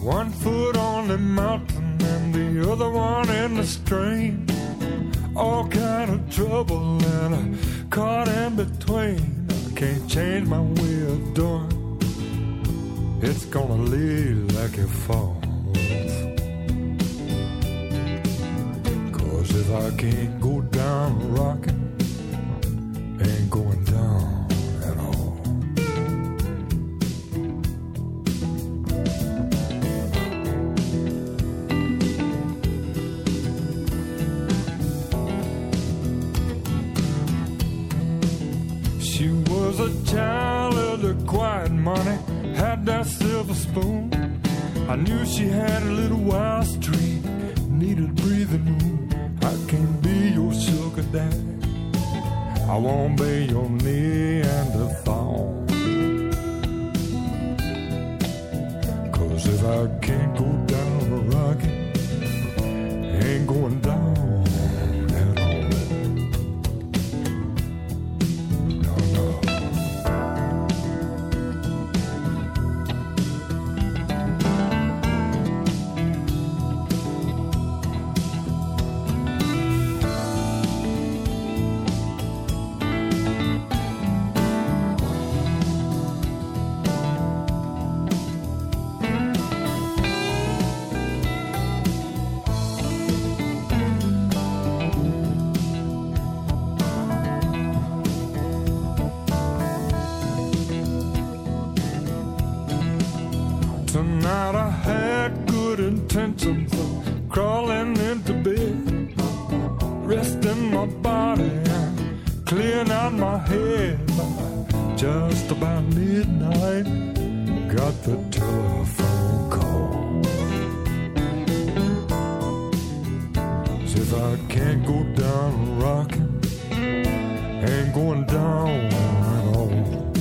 One foot on the mountain and the other one in the stream. All kind of trouble and I'm caught in between. I can't change my way of doing. It's gonna lead like it falls. 'Cause if I can't go down rocking, ain't going down at all. She was a child of the quiet money, had that silver spoon. I knew she had a little wild streak, needed breathing room. I can't be your sugar daddy, I won't be your Neanderthal. 'Cause if I can't go down a rocket, ain't going down at all. No, no. Tonight I had good intentions of crawling into bed, resting my body and clearing out my head. Just about midnight, got the telephone call. So if I can't go down rocking, ain't going down at all.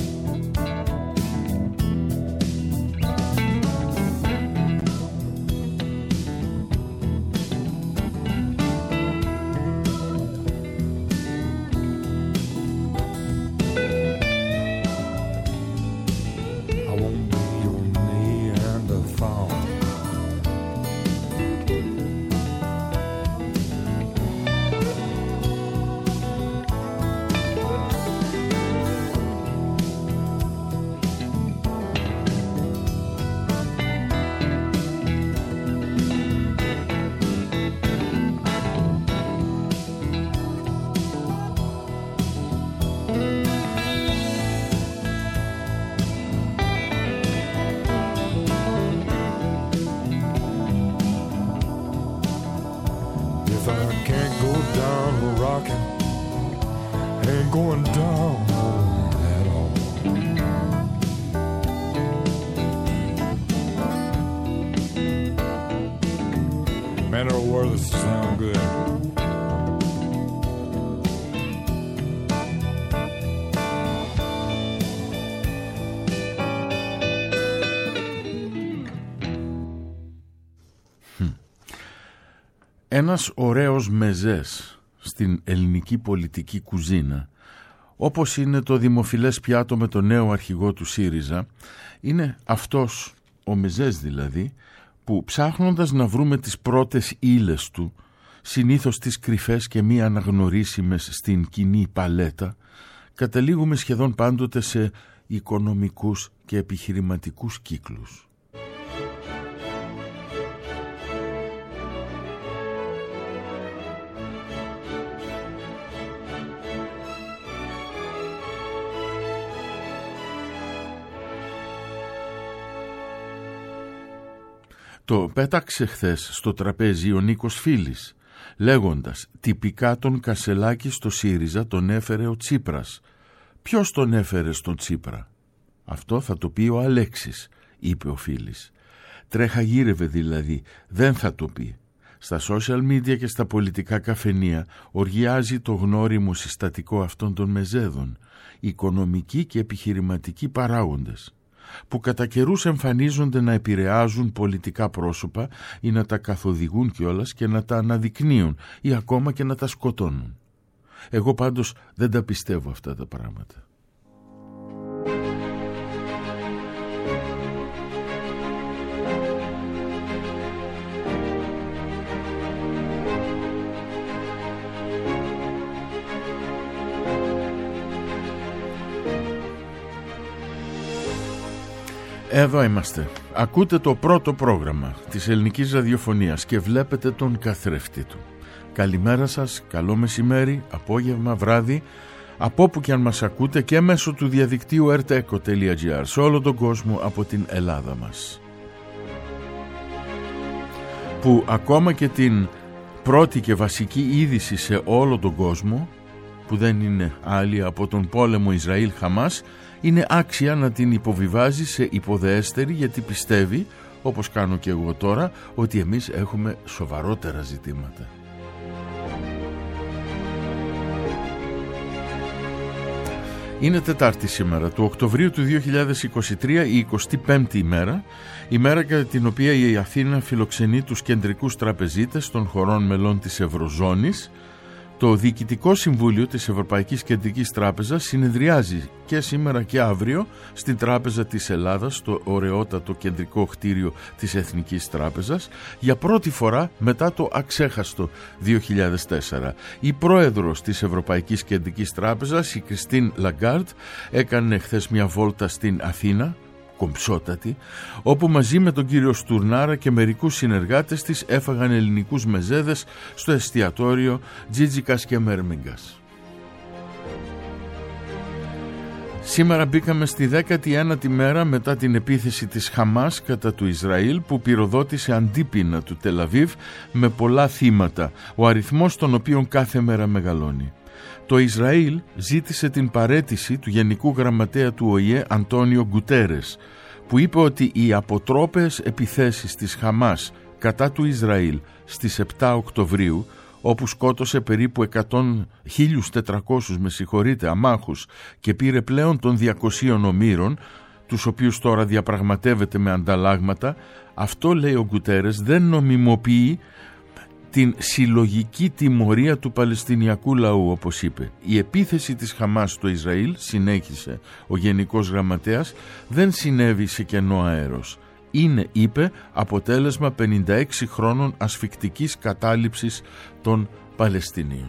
If I can't go down rocking, ain't going down at all. Man, it'll worth it to sound good. Ένας ωραίος μεζές στην ελληνική πολιτική κουζίνα, όπως είναι το δημοφιλές πιάτο με το νέο αρχηγό του ΣΥΡΙΖΑ, είναι αυτός, ο μεζές δηλαδή, που ψάχνοντας να βρούμε τις πρώτες ύλες του, συνήθως τις κρυφές και μη αναγνωρίσιμες στην κοινή παλέτα, καταλήγουμε σχεδόν πάντοτε σε οικονομικούς και επιχειρηματικούς κύκλους. Το πέταξε χθες στο τραπέζι ο Νίκος Φίλης, λέγοντας «Τυπικά τον Κασελάκη στο ΣΥΡΙΖΑ τον έφερε ο Τσίπρας». «Ποιος τον έφερε στον Τσίπρα?» «Αυτό θα το πει ο Αλέξης», είπε ο Φίλης. Τρέχα γύρευε δηλαδή, δεν θα το πει. Στα social media και στα πολιτικά καφενεία οργιάζει το γνώριμο συστατικό αυτών των μεζέδων, οικονομικοί και επιχειρηματικοί παράγοντες, που κατά καιρούς εμφανίζονται να επηρεάζουν πολιτικά πρόσωπα ή να τα καθοδηγούν κιόλας και να τα αναδεικνύουν ή ακόμα και να τα σκοτώνουν. Εγώ πάντως δεν τα πιστεύω αυτά τα πράγματα. Εδώ είμαστε. Ακούτε το πρώτο πρόγραμμα της ελληνικής ραδιοφωνίας και βλέπετε τον καθρέφτη του. Καλημέρα σας, καλό μεσημέρι, απόγευμα, βράδυ, από όπου και αν μας ακούτε και μέσω του διαδικτύου rteco.gr σε όλο τον κόσμο από την Ελλάδα μας. Που ακόμα και την πρώτη και βασική είδηση σε όλο τον κόσμο, που δεν είναι άλλη από τον πόλεμο Ισραήλ-Χαμάς, είναι άξια να την υποβιβάζει σε υποδεέστερη, γιατί πιστεύει, όπως κάνω και εγώ τώρα, ότι εμείς έχουμε σοβαρότερα ζητήματα. Είναι Τετάρτη σήμερα, του Οκτωβρίου του 2023, η 25η ημέρα, ημέρα κατά την οποία η Αθήνα φιλοξενεί τους κεντρικούς τραπεζίτες των χωρών μελών της Ευρωζώνης. Το Διοικητικό Συμβούλιο της Ευρωπαϊκής Κεντρικής Τράπεζας συνεδριάζει και σήμερα και αύριο στην Τράπεζα της Ελλάδας, στο ωραιότατο κεντρικό κτίριο της Εθνικής Τράπεζας, για πρώτη φορά μετά το αξέχαστο 2004. Η πρόεδρος της Ευρωπαϊκής Κεντρικής Τράπεζας, η Κριστίν Λαγκάρντ, έκανε χθες μια βόλτα στην Αθήνα, κομψότατη, όπου μαζί με τον κύριο Στουρνάρα και μερικούς συνεργάτες της έφαγαν ελληνικούς μεζέδες στο εστιατόριο Τζίτζικας και Μέρμιγκας. Σήμερα μπήκαμε στη 19η μέρα μετά την επίθεση της Χαμάς κατά του Ισραήλ, που πυροδότησε αντίπεινα του Τελαβίβ με πολλά θύματα, ο αριθμός των οποίων κάθε μέρα μεγαλώνει. Το Ισραήλ ζήτησε την παραίτηση του Γενικού Γραμματέα του ΟΗΕ Αντώνιο Γκουτέρες, που είπε ότι οι αποτρόπαιες επιθέσεις της Χαμάς κατά του Ισραήλ στις 7 Οκτωβρίου, όπου σκότωσε περίπου 1.400 αμάχους και πήρε πλέον των 200 ομήρων, τους οποίους τώρα διαπραγματεύεται με ανταλλάγματα, αυτό, λέει ο Γκουτέρες, δεν νομιμοποιεί την συλλογική τιμωρία του Παλαιστινιακού λαού, όπως είπε. Η επίθεση της Χαμάς στο Ισραήλ, συνέχισε ο Γενικός Γραμματέας, δεν συνέβη σε κενό αέρος. Είναι, είπε, αποτέλεσμα 56 χρόνων ασφικτικής κατάληψης των Παλαιστινίων.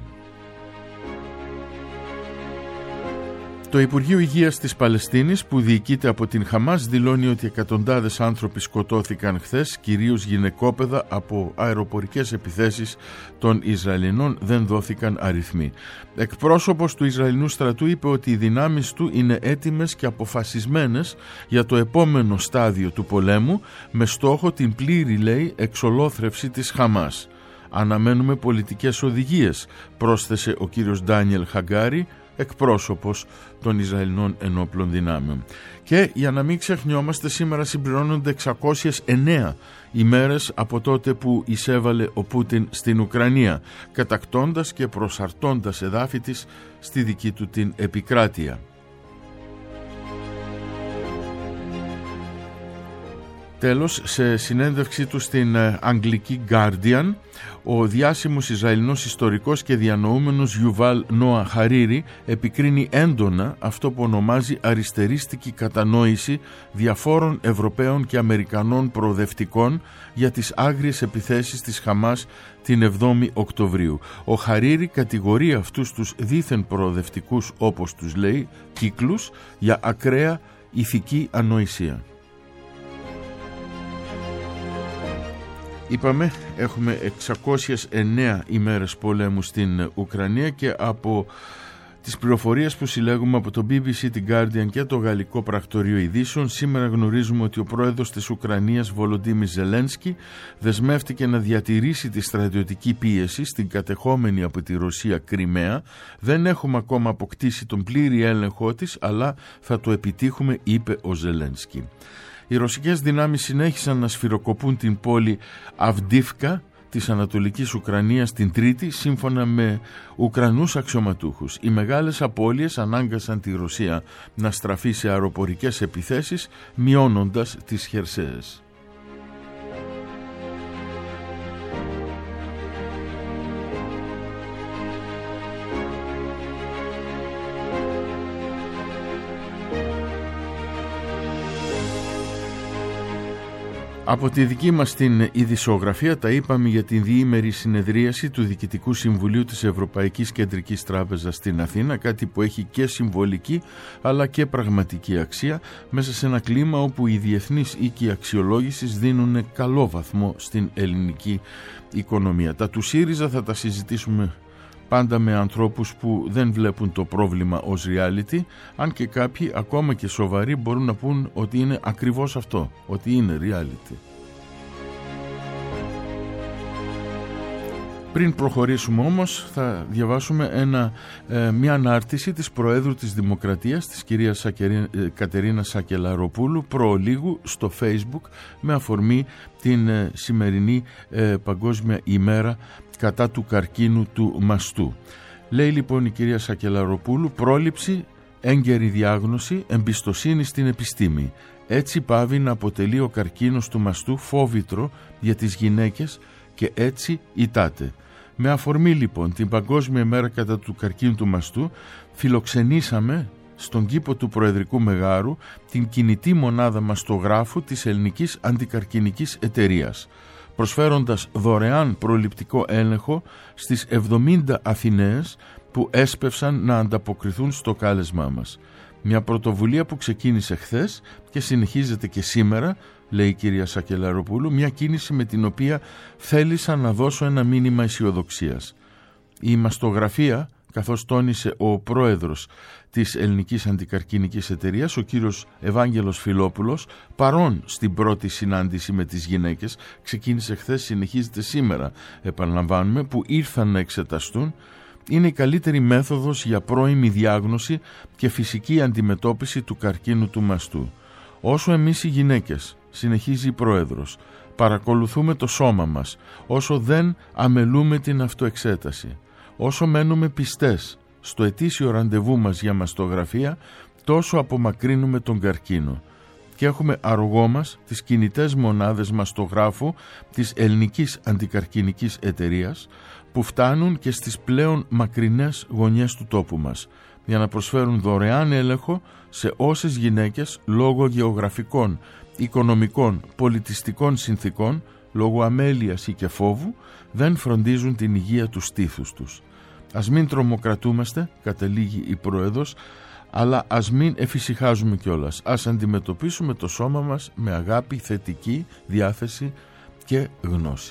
Το Υπουργείο Υγείας της Παλαιστίνης, που διοικείται από την Χαμάς, δηλώνει ότι εκατοντάδες άνθρωποι σκοτώθηκαν χθες, κυρίως γυναικόπαιδα, από αεροπορικές επιθέσεις των Ισραηλινών. Δεν δόθηκαν αριθμοί. Εκπρόσωπος του Ισραηλινού στρατού είπε ότι οι δυνάμεις του είναι έτοιμες και αποφασισμένες για το επόμενο στάδιο του πολέμου, με στόχο την πλήρη, λέει, εξολόθρευση της Χαμάς. Αναμένουμε πολιτικές οδηγίες, πρόσθεσε ο κύριος Ντάνιελ Χαγκάρι, εκπρόσωπος των Ισραηλινών ενόπλων δυνάμεων. Και για να μην ξεχνιόμαστε, σήμερα συμπληρώνονται 609 ημέρες από τότε που εισέβαλε ο Πούτιν στην Ουκρανία, κατακτώντας και προσαρτώντας εδάφη της στη δική του την επικράτεια. Τέλος, σε συνέντευξή του στην αγγλική Guardian, ο διάσημος Ισραηλινός ιστορικός και διανοούμενος Γιουβάλ Νόα Χαρίρι επικρίνει έντονα αυτό που ονομάζει αριστερίστικη κατανόηση διαφόρων Ευρωπαίων και Αμερικανών προοδευτικών για τις άγριες επιθέσεις της Χαμάς την 7η Οκτωβρίου. Ο Χαρίρι κατηγορεί αυτούς τους δήθεν προοδευτικούς, όπως τους λέει, κύκλους για ακραία ηθική ανοησία. Είπαμε, έχουμε 609 ημέρες πολέμου στην Ουκρανία και από τις πληροφορίες που συλλέγουμε από το BBC, την Guardian και το Γαλλικό Πρακτορείο Ειδήσεων, σήμερα γνωρίζουμε ότι ο πρόεδρος της Ουκρανίας, Βολοντίμιρ Ζελένσκι, δεσμεύτηκε να διατηρήσει τη στρατιωτική πίεση στην κατεχόμενη από τη Ρωσία Κριμαία. Δεν έχουμε ακόμα αποκτήσει τον πλήρη έλεγχό της, αλλά θα το επιτύχουμε, είπε ο Ζελένσκι. Οι ρωσικές δυνάμεις συνέχισαν να σφυροκοπούν την πόλη Αυντίφκα της Ανατολικής Ουκρανίας την Τρίτη, σύμφωνα με Ουκρανούς αξιωματούχους. Οι μεγάλες απώλειες ανάγκασαν τη Ρωσία να στραφεί σε αεροπορικές επιθέσεις, μειώνοντας τις χερσαίες. Από τη δική μας την ειδησιογραφία τα είπαμε για την διήμερη συνεδρίαση του Διοικητικού Συμβουλίου της Ευρωπαϊκής Κεντρικής Τράπεζας στην Αθήνα, κάτι που έχει και συμβολική αλλά και πραγματική αξία μέσα σε ένα κλίμα όπου οι διεθνείς οίκοι αξιολόγησης δίνουν καλό βαθμό στην ελληνική οικονομία. Τα του ΣΥΡΙΖΑ θα τα συζητήσουμε πάντα με ανθρώπους που δεν βλέπουν το πρόβλημα ως reality, αν και κάποιοι ακόμα και σοβαροί μπορούν να πούν ότι είναι ακριβώς αυτό, ότι είναι reality. Πριν προχωρήσουμε όμως θα διαβάσουμε μια ανάρτηση της Προέδρου της Δημοκρατίας, της κυρίας Κατερίνας Σακελαροπούλου, προλίγου στο Facebook με αφορμή την σημερινή Παγκόσμια ημέρα κατά του καρκίνου του μαστού. Λέει λοιπόν η κυρία Σακελαροπούλου: πρόληψη, έγκαιρη διάγνωση, εμπιστοσύνη στην επιστήμη. Έτσι πάβει να αποτελεί ο καρκίνος του μαστού φόβητρο για τις γυναίκες και έτσι ητάται. Με αφορμή λοιπόν την Παγκόσμια ημέρα κατά του καρκίνου του μαστού, φιλοξενήσαμε στον κήπο του Προεδρικού Μεγάρου την κινητή μονάδα μαστογράφου της Ελληνικής Αντικαρκινικής Εταιρείας, προσφέροντας δωρεάν προληπτικό έλεγχο στις 70 Αθηναίες που έσπευσαν να ανταποκριθούν στο κάλεσμά μας. Μια πρωτοβουλία που ξεκίνησε χθες και συνεχίζεται και σήμερα, λέει η κυρία Σακελαροπούλου, μια κίνηση με την οποία θέλησα να δώσω ένα μήνυμα αισιοδοξίας. Η μαστογραφία, καθώς τόνισε ο πρόεδρος της Ελληνικής Αντικαρκινικής Εταιρείας, ο κύριος Ευάγγελος Φιλόπουλος, παρόν στην πρώτη συνάντηση με τις γυναίκες, ξεκίνησε χθες, συνεχίζεται σήμερα, επαναλαμβάνουμε, που ήρθαν να εξεταστούν, είναι η καλύτερη μέθοδος για πρώιμη διάγνωση και φυσική αντιμετώπιση του καρκίνου του μαστού. Όσο εμείς οι γυναίκες, συνεχίζει η πρόεδρος, παρακολουθούμε το σώμα μας, όσο δεν αμελούμε την αυτοεξέταση, όσο μένουμε πιστές στο ετήσιο ραντεβού μας για μαστογραφία, τόσο απομακρύνουμε τον καρκίνο. Και έχουμε αρρωγό μας τις κινητές μονάδες μαστογράφου της Ελληνικής Αντικαρκινικής Εταιρείας, που φτάνουν και στις πλέον μακρινές γωνιές του τόπου μας, για να προσφέρουν δωρεάν έλεγχο σε όσες γυναίκες λόγω γεωγραφικών, οικονομικών, πολιτιστικών συνθήκων, λόγω αμέλειας ή και φόβου, δεν φροντίζουν την υγεία του στήθους τους. Ας μην τρομοκρατούμαστε, καταλήγει η Πρόεδρος, αλλά ας μην εφησυχάζουμε κιόλας. Ας αντιμετωπίσουμε το σώμα μας με αγάπη, θετική διάθεση και γνώση.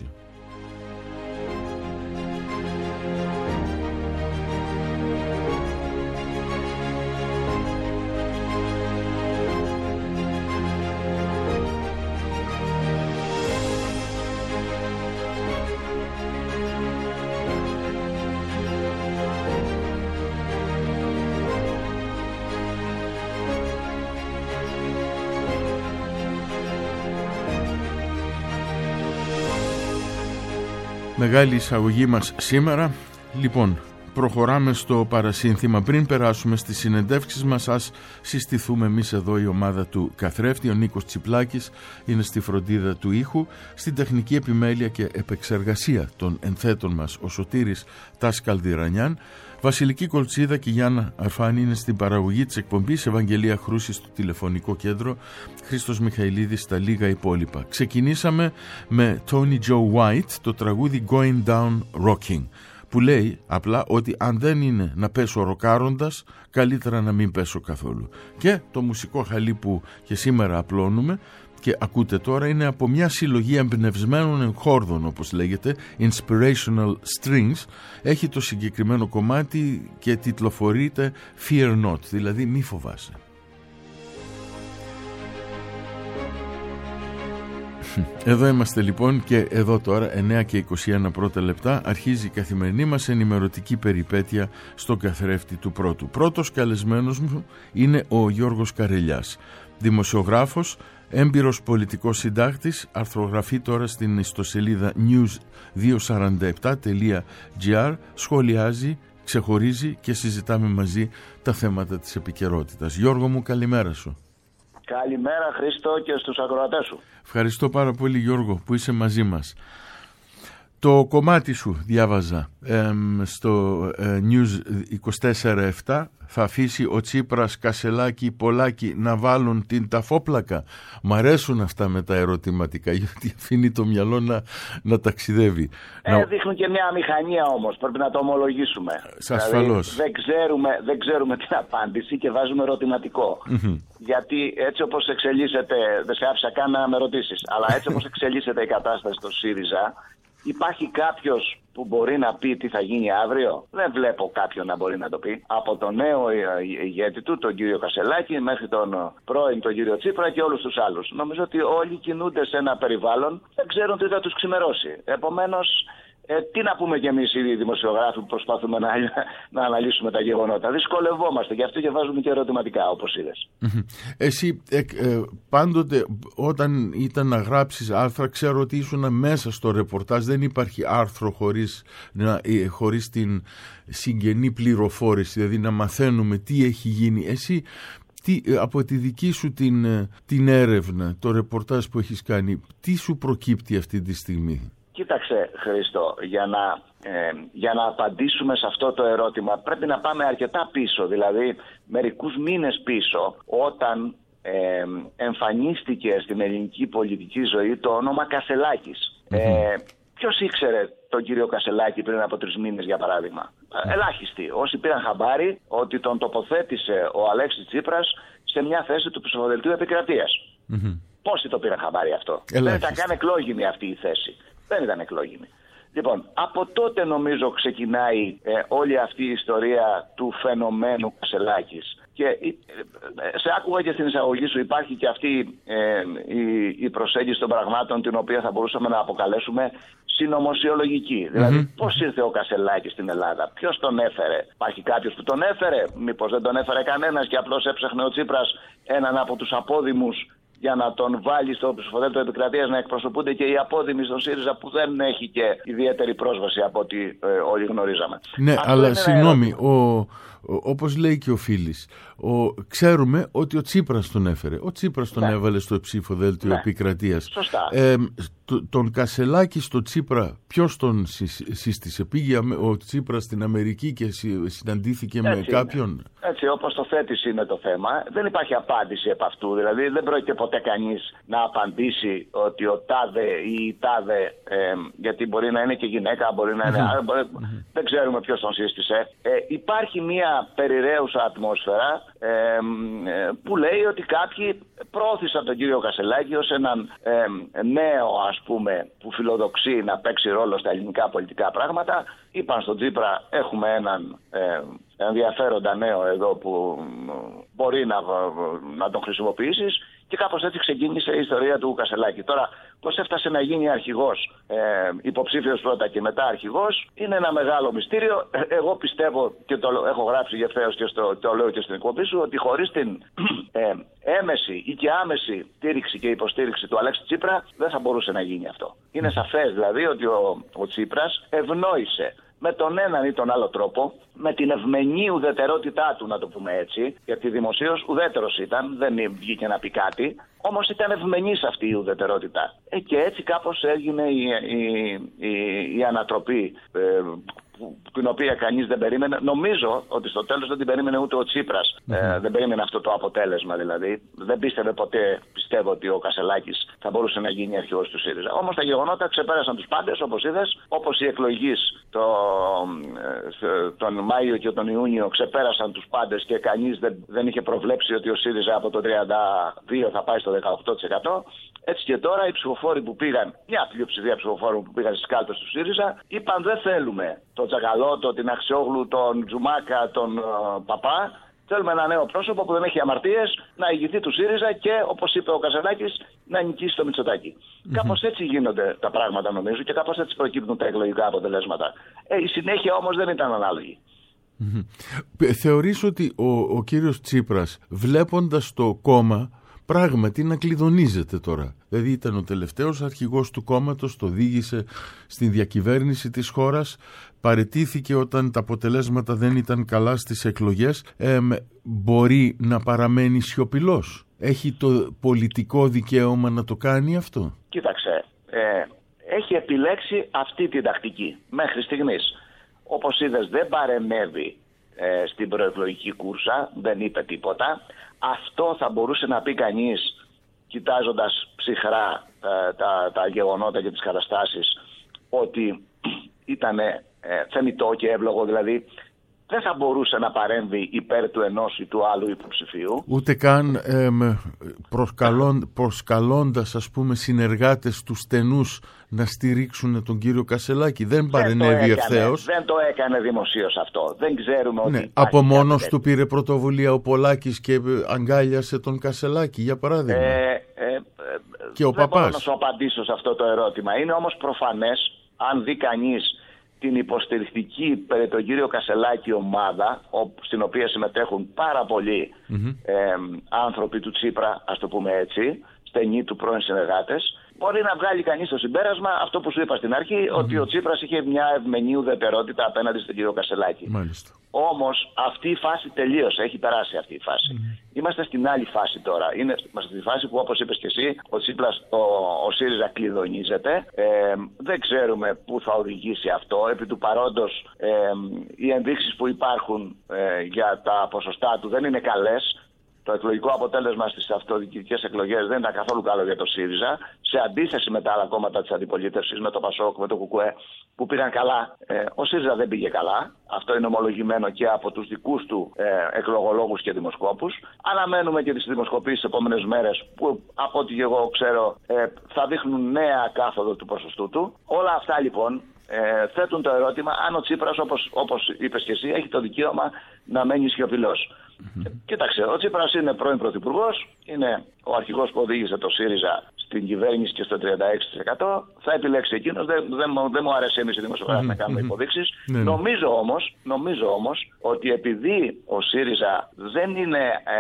Μεγάλη εισαγωγή μας σήμερα. Λοιπόν, προχωράμε στο παρασύνθημα. Πριν περάσουμε στις συνεντεύξεις μας, ας συστηθούμε εμείς εδώ, η ομάδα του καθρέφτη. Ο Νίκος Τσιπλάκης είναι στη φροντίδα του ήχου, στην τεχνική επιμέλεια και επεξεργασία των ενθέτων μας ο Σωτήρης Τας Καλδιρανιάν. Βασιλική Κολτσίδα και Γιάννα Αρφάνη είναι στην παραγωγή της εκπομπής, Ευαγγελία Χρούση στο τηλεφωνικό κέντρο, Χρήστος Μιχαηλίδης στα λίγα υπόλοιπα. Ξεκινήσαμε με Tony Joe White το τραγούδι Going Down Rocking, που λέει απλά ότι αν δεν είναι να πέσω ροκάροντας, καλύτερα να μην πέσω καθόλου. Και το μουσικό χαλί που και σήμερα απλώνουμε και ακούτε τώρα είναι από μια συλλογή εμπνευσμένων εγχόρδων, όπως λέγεται, Inspirational Strings. Έχει το συγκεκριμένο κομμάτι και τιτλοφορείται Fear Not, δηλαδή μη φοβάσαι. Εδώ είμαστε λοιπόν και εδώ τώρα 9 και 21 πρώτα λεπτά αρχίζει η καθημερινή μας ενημερωτική περιπέτεια στον καθρέφτη του πρώτου. Πρώτος καλεσμένος μου είναι ο Γιώργος Καρελιάς, δημοσιογράφος, έμπειρος πολιτικός συντάκτης, αρθρογραφεί τώρα στην ιστοσελίδα news247.gr, σχολιάζει, ξεχωρίζει και συζητάμε μαζί τα θέματα της επικαιρότητας. Γιώργο μου, καλημέρα σου. Καλημέρα Χρήστο και στους ακροατές σου. Ευχαριστώ πάρα πολύ Γιώργο που είσαι μαζί μας. Το κομμάτι σου διάβαζα στο News 24/7. Θα αφήσει ο Τσίπρας, Κασελάκη, Πολάκη να βάλουν την ταφόπλακα. Μ' αρέσουν αυτά με τα ερωτηματικά, γιατί αφήνει το μυαλό να ταξιδεύει. Δείχνουν και μια αμηχανία όμως, πρέπει να το ομολογήσουμε. Ασφαλώς. Δηλαδή, δεν ξέρουμε την απάντηση και βάζουμε ερωτηματικό. Γιατί έτσι όπως εξελίσσεται, δεν σε άφησα καν να με ρωτήσεις, αλλά έτσι όπως εξελίσσεται η κατάσταση στο ΣΥΡΙΖΑ, υπάρχει κάποιος που μπορεί να πει τι θα γίνει αύριο? Δεν βλέπω κάποιον να μπορεί να το πει. Από τον νέο ηγέτη του, τον κύριο Κασελάκη, μέχρι τον πρώην, τον κύριο Τσίπρα και όλους τους άλλους. Νομίζω ότι όλοι κινούνται σε ένα περιβάλλον, δεν ξέρουν τι θα τους ξημερώσει. Επομένως, τι να πούμε κι εμείς οι δημοσιογράφοι που προσπαθούμε να αναλύσουμε τα γεγονότα? Δυσκολευόμαστε, γι' αυτό και βάζουμε και ερωτηματικά, όπως είδες. Εσύ πάντοτε όταν ήταν να γράψεις άρθρα, ξέρω ότι ήσουν μέσα στο ρεπορτάζ. Δεν υπάρχει άρθρο χωρίς την συγγενή πληροφόρηση, δηλαδή να μαθαίνουμε τι έχει γίνει. Εσύ από τη δική σου την έρευνα, το ρεπορτάζ που έχεις κάνει, τι σου προκύπτει αυτή τη στιγμή? Κοίταξε, Χρήστο, για να απαντήσουμε σε αυτό το ερώτημα πρέπει να πάμε αρκετά πίσω, δηλαδή μερικούς μήνες πίσω, όταν εμφανίστηκε στην ελληνική πολιτική ζωή το όνομα Κασελάκης. Ποιος ήξερε τον κύριο Κασελάκη πριν από 3 μήνες, για παράδειγμα? Ελάχιστοι. Όσοι πήραν χαμπάρι ότι τον τοποθέτησε ο Αλέξης Τσίπρας σε μια θέση του ψηφοδελτίου επικρατείας. Πόσοι το πήραν χαμπάρι αυτό? Δεν ήταν καν εκλόγιμη αυτή η θέση. Δεν ήταν εκλόγιμη. Λοιπόν, από τότε νομίζω ξεκινάει όλη αυτή η ιστορία του φαινομένου Κασελάκης. Και σε άκουγα και στην εισαγωγή σου, υπάρχει και αυτή η προσέγγιση των πραγμάτων, την οποία θα μπορούσαμε να αποκαλέσουμε συνωμοσιολογική. Δηλαδή, πώς ήρθε ο Κασελάκης στην Ελλάδα? Ποιος τον έφερε? Υπάρχει κάποιος που τον έφερε? Μήπως δεν τον έφερε κανένας και απλώς έψαχνε ο Τσίπρας έναν από τους απόδημους για να τον βάλει στο ψηφοδέλτιο επικρατείας να εκπροσωπούνται και οι απόδημοι στον ΣΥΡΙΖΑ, που δεν έχει και ιδιαίτερη πρόσβαση από ό,τι όλοι γνωρίζαμε? Ναι, αυτό, αλλά συγγνώμη, όπως λέει και ο Φίλης, ξέρουμε ότι ο Τσίπρας τον έφερε. Ο Τσίπρας τον έβαλε στο ψηφοδέλτιο επικρατείας. Σωστά. Τον Κασελάκη στο Τσίπρα ποιος τον σύστησε? Πήγε ο Τσίπρας στην Αμερική και συναντήθηκε με κάποιον? Έτσι όπως το θέτεις είναι το θέμα. Δεν υπάρχει απάντηση επ' αυτού. Δηλαδή δεν πρόκειται ποτέ κανείς να απαντήσει ότι ο τάδε ή η τάδε, γιατί μπορεί να είναι και γυναίκα, μπορεί να είναι δεν ξέρουμε ποιος τον σύστησε. Υπάρχει μια περιραίουσα ατμόσφαιρα που λέει ότι κάποιοι πρόθυσαν τον κύριο Κασελάκη ως έναν νέο, ας πούμε, που φιλοδοξεί να παίξει ρόλο στα ελληνικά πολιτικά πράγματα. Είπαν στον Τσίπρα, έχουμε έναν ενδιαφέροντα νέο εδώ που μπορεί να τον χρησιμοποιήσεις, και κάπως έτσι ξεκίνησε η ιστορία του Κασελάκη. Τώρα, πώς έφτασε να γίνει αρχηγός, υποψήφιος πρώτα και μετά αρχηγός, είναι ένα μεγάλο μυστήριο. Εγώ πιστεύω, και το έχω γράψει ευθέως και το λέω και στην εκπομπή σου, ότι χωρίς την έμεση ή και άμεση στήριξη και υποστήριξη του Αλέξη Τσίπρα δεν θα μπορούσε να γίνει αυτό. Είναι σαφές δηλαδή ότι ο Τσίπρας ευνόησε με τον έναν ή τον άλλο τρόπο, με την ευμενή ουδετερότητά του, να το πούμε έτσι, γιατί δημοσίως ουδέτερος ήταν, δεν βγήκε να πει κάτι, όμως ήταν ευμενής αυτή η ουδετερότητα. Και έτσι κάπως έγινε η ανατροπή, την οποία κανείς δεν περίμενε. Νομίζω ότι στο τέλος δεν την περίμενε ούτε ο Τσίπρας. Δεν περίμενε αυτό το αποτέλεσμα δηλαδή. Δεν πίστευε ποτέ, πιστεύω, ότι ο Κασελάκης θα μπορούσε να γίνει αρχηγός του ΣΥΡΙΖΑ. Όμως τα γεγονότα ξεπέρασαν τους πάντες, όπως είδες, όπως οι εκλογές τον Μάιο και τον Ιούνιο ξεπέρασαν τους πάντες και κανείς δεν είχε προβλέψει ότι ο ΣΥΡΙΖΑ από το 32% θα πάει στο 18%. Έτσι και τώρα οι ψηφοφόροι που πήγαν, μια πλειοψηφία ψηφοφόρων που πήγαν στις κάλπες του ΣΥΡΙΖΑ, είπαν δεν θέλουμε τον Τσακαλώτο, την Αξιόγλου, τον Τζουμάκα, τον Παπά. Θέλουμε ένα νέο πρόσωπο που δεν έχει αμαρτίες να ηγηθεί του ΣΥΡΙΖΑ και, όπως είπε ο Κασελάκης, να νικήσει το Μητσοτάκη. Κάπως έτσι γίνονται τα πράγματα, νομίζω, και κάπως έτσι προκύπτουν τα εκλογικά αποτελέσματα. Η συνέχεια όμως δεν ήταν ανάλογη. Θεωρείς ότι ο κύριος Τσίπρας, βλέποντας το κόμμα, πράγματι να κλειδονίζεται τώρα? Δηλαδή ήταν ο τελευταίος αρχηγός του κόμματος, το οδήγησε στην διακυβέρνηση της χώρας, παραιτήθηκε όταν τα αποτελέσματα δεν ήταν καλά στις εκλογές. Μπορεί να παραμένει σιωπηλός? Έχει το πολιτικό δικαίωμα να το κάνει αυτό? Κοίταξε, έχει επιλέξει αυτή την τακτική μέχρι στιγμής. Όπως είδες, δεν παρενέβη στην προεκλογική κούρσα, δεν είπε τίποτα. Αυτό θα μπορούσε να πει κανείς, κοιτάζοντας ψυχρά τα γεγονότα και τις καταστάσεις, ότι ήταν θεμιτό και εύλογο, δηλαδή δεν θα μπορούσε να παρέμβει υπέρ του ενός ή του άλλου υποψηφίου. Ούτε καν προσκαλώντας, ας πούμε, συνεργάτες του στενούς να στηρίξουν τον κύριο Κασελάκη. Δεν παρενέβη ευθέως. Δεν το έκανε δημοσίως αυτό. Δεν ξέρουμε ότι... Από μόνος του πήρε πρωτοβουλία ο Πολάκης και αγκάλιασε τον Κασελάκη, για παράδειγμα. Και ο Παπάς. Δεν μπορώ να σου απαντήσω σε αυτό το ερώτημα. Είναι όμως προφανές, αν δει κανείς την υποστηρικτική περί τον κύριο Κασελάκη ομάδα, στην οποία συμμετέχουν πάρα πολλοί άνθρωποι του Τσίπρα, ας το πούμε έτσι, στενοί του πρώην συνεργάτες, μπορεί να βγάλει κανείς το συμπέρασμα αυτό που σου είπα στην αρχή, ότι ο Τσίπρας είχε μια ευμενή ουδετερότητα απέναντι στον κύριο Κασελάκη. Μάλιστα. Όμως αυτή η φάση τελείωσε, έχει περάσει αυτή η φάση. Είμαστε στην άλλη φάση τώρα. Είμαστε στη φάση που, όπως είπες και εσύ, ο Τσίπρας, ο ΣΥΡΙΖΑ κλειδονίζεται. Δεν ξέρουμε πού θα οδηγήσει αυτό. Επί του παρόντος οι ενδείξεις που υπάρχουν για τα ποσοστά του δεν είναι καλές. Το εκλογικό αποτέλεσμα στις αυτοδιοικητικές εκλογές δεν ήταν καθόλου καλό για το ΣΥΡΙΖΑ, σε αντίθεση με τα άλλα κόμματα της αντιπολίτευσης, με το ΠΑΣΟΚ, με το ΚΚΕ, που πήγαν καλά. Ο ΣΥΡΙΖΑ δεν πήγε καλά. Αυτό είναι ομολογημένο και από τους δικούς του εκλογολόγους και δημοσκόπους. Αναμένουμε και τις δημοσκοπήσεις τις επόμενες μέρες, που από ό,τι εγώ ξέρω θα δείχνουν νέα κάθοδο του ποσοστού του. Όλα αυτά λοιπόν θέτουν το ερώτημα αν ο Τσίπρας, όπως είπες και εσύ, έχει το δικαίωμα να μένει σιωπηλός. Κοίταξε, ο Τσίπρας είναι πρώην πρωθυπουργός, είναι ο αρχηγός που οδήγησε το ΣΥΡΙΖΑ στην κυβέρνηση και στο 36%. Θα επιλέξει εκείνος. Δεν μου αρέσει εμείς οι δημοσιογράφοι να κάνουμε υποδείξεις. Νομίζω όμως ότι επειδή ο ΣΥΡΙΖΑ δεν είναι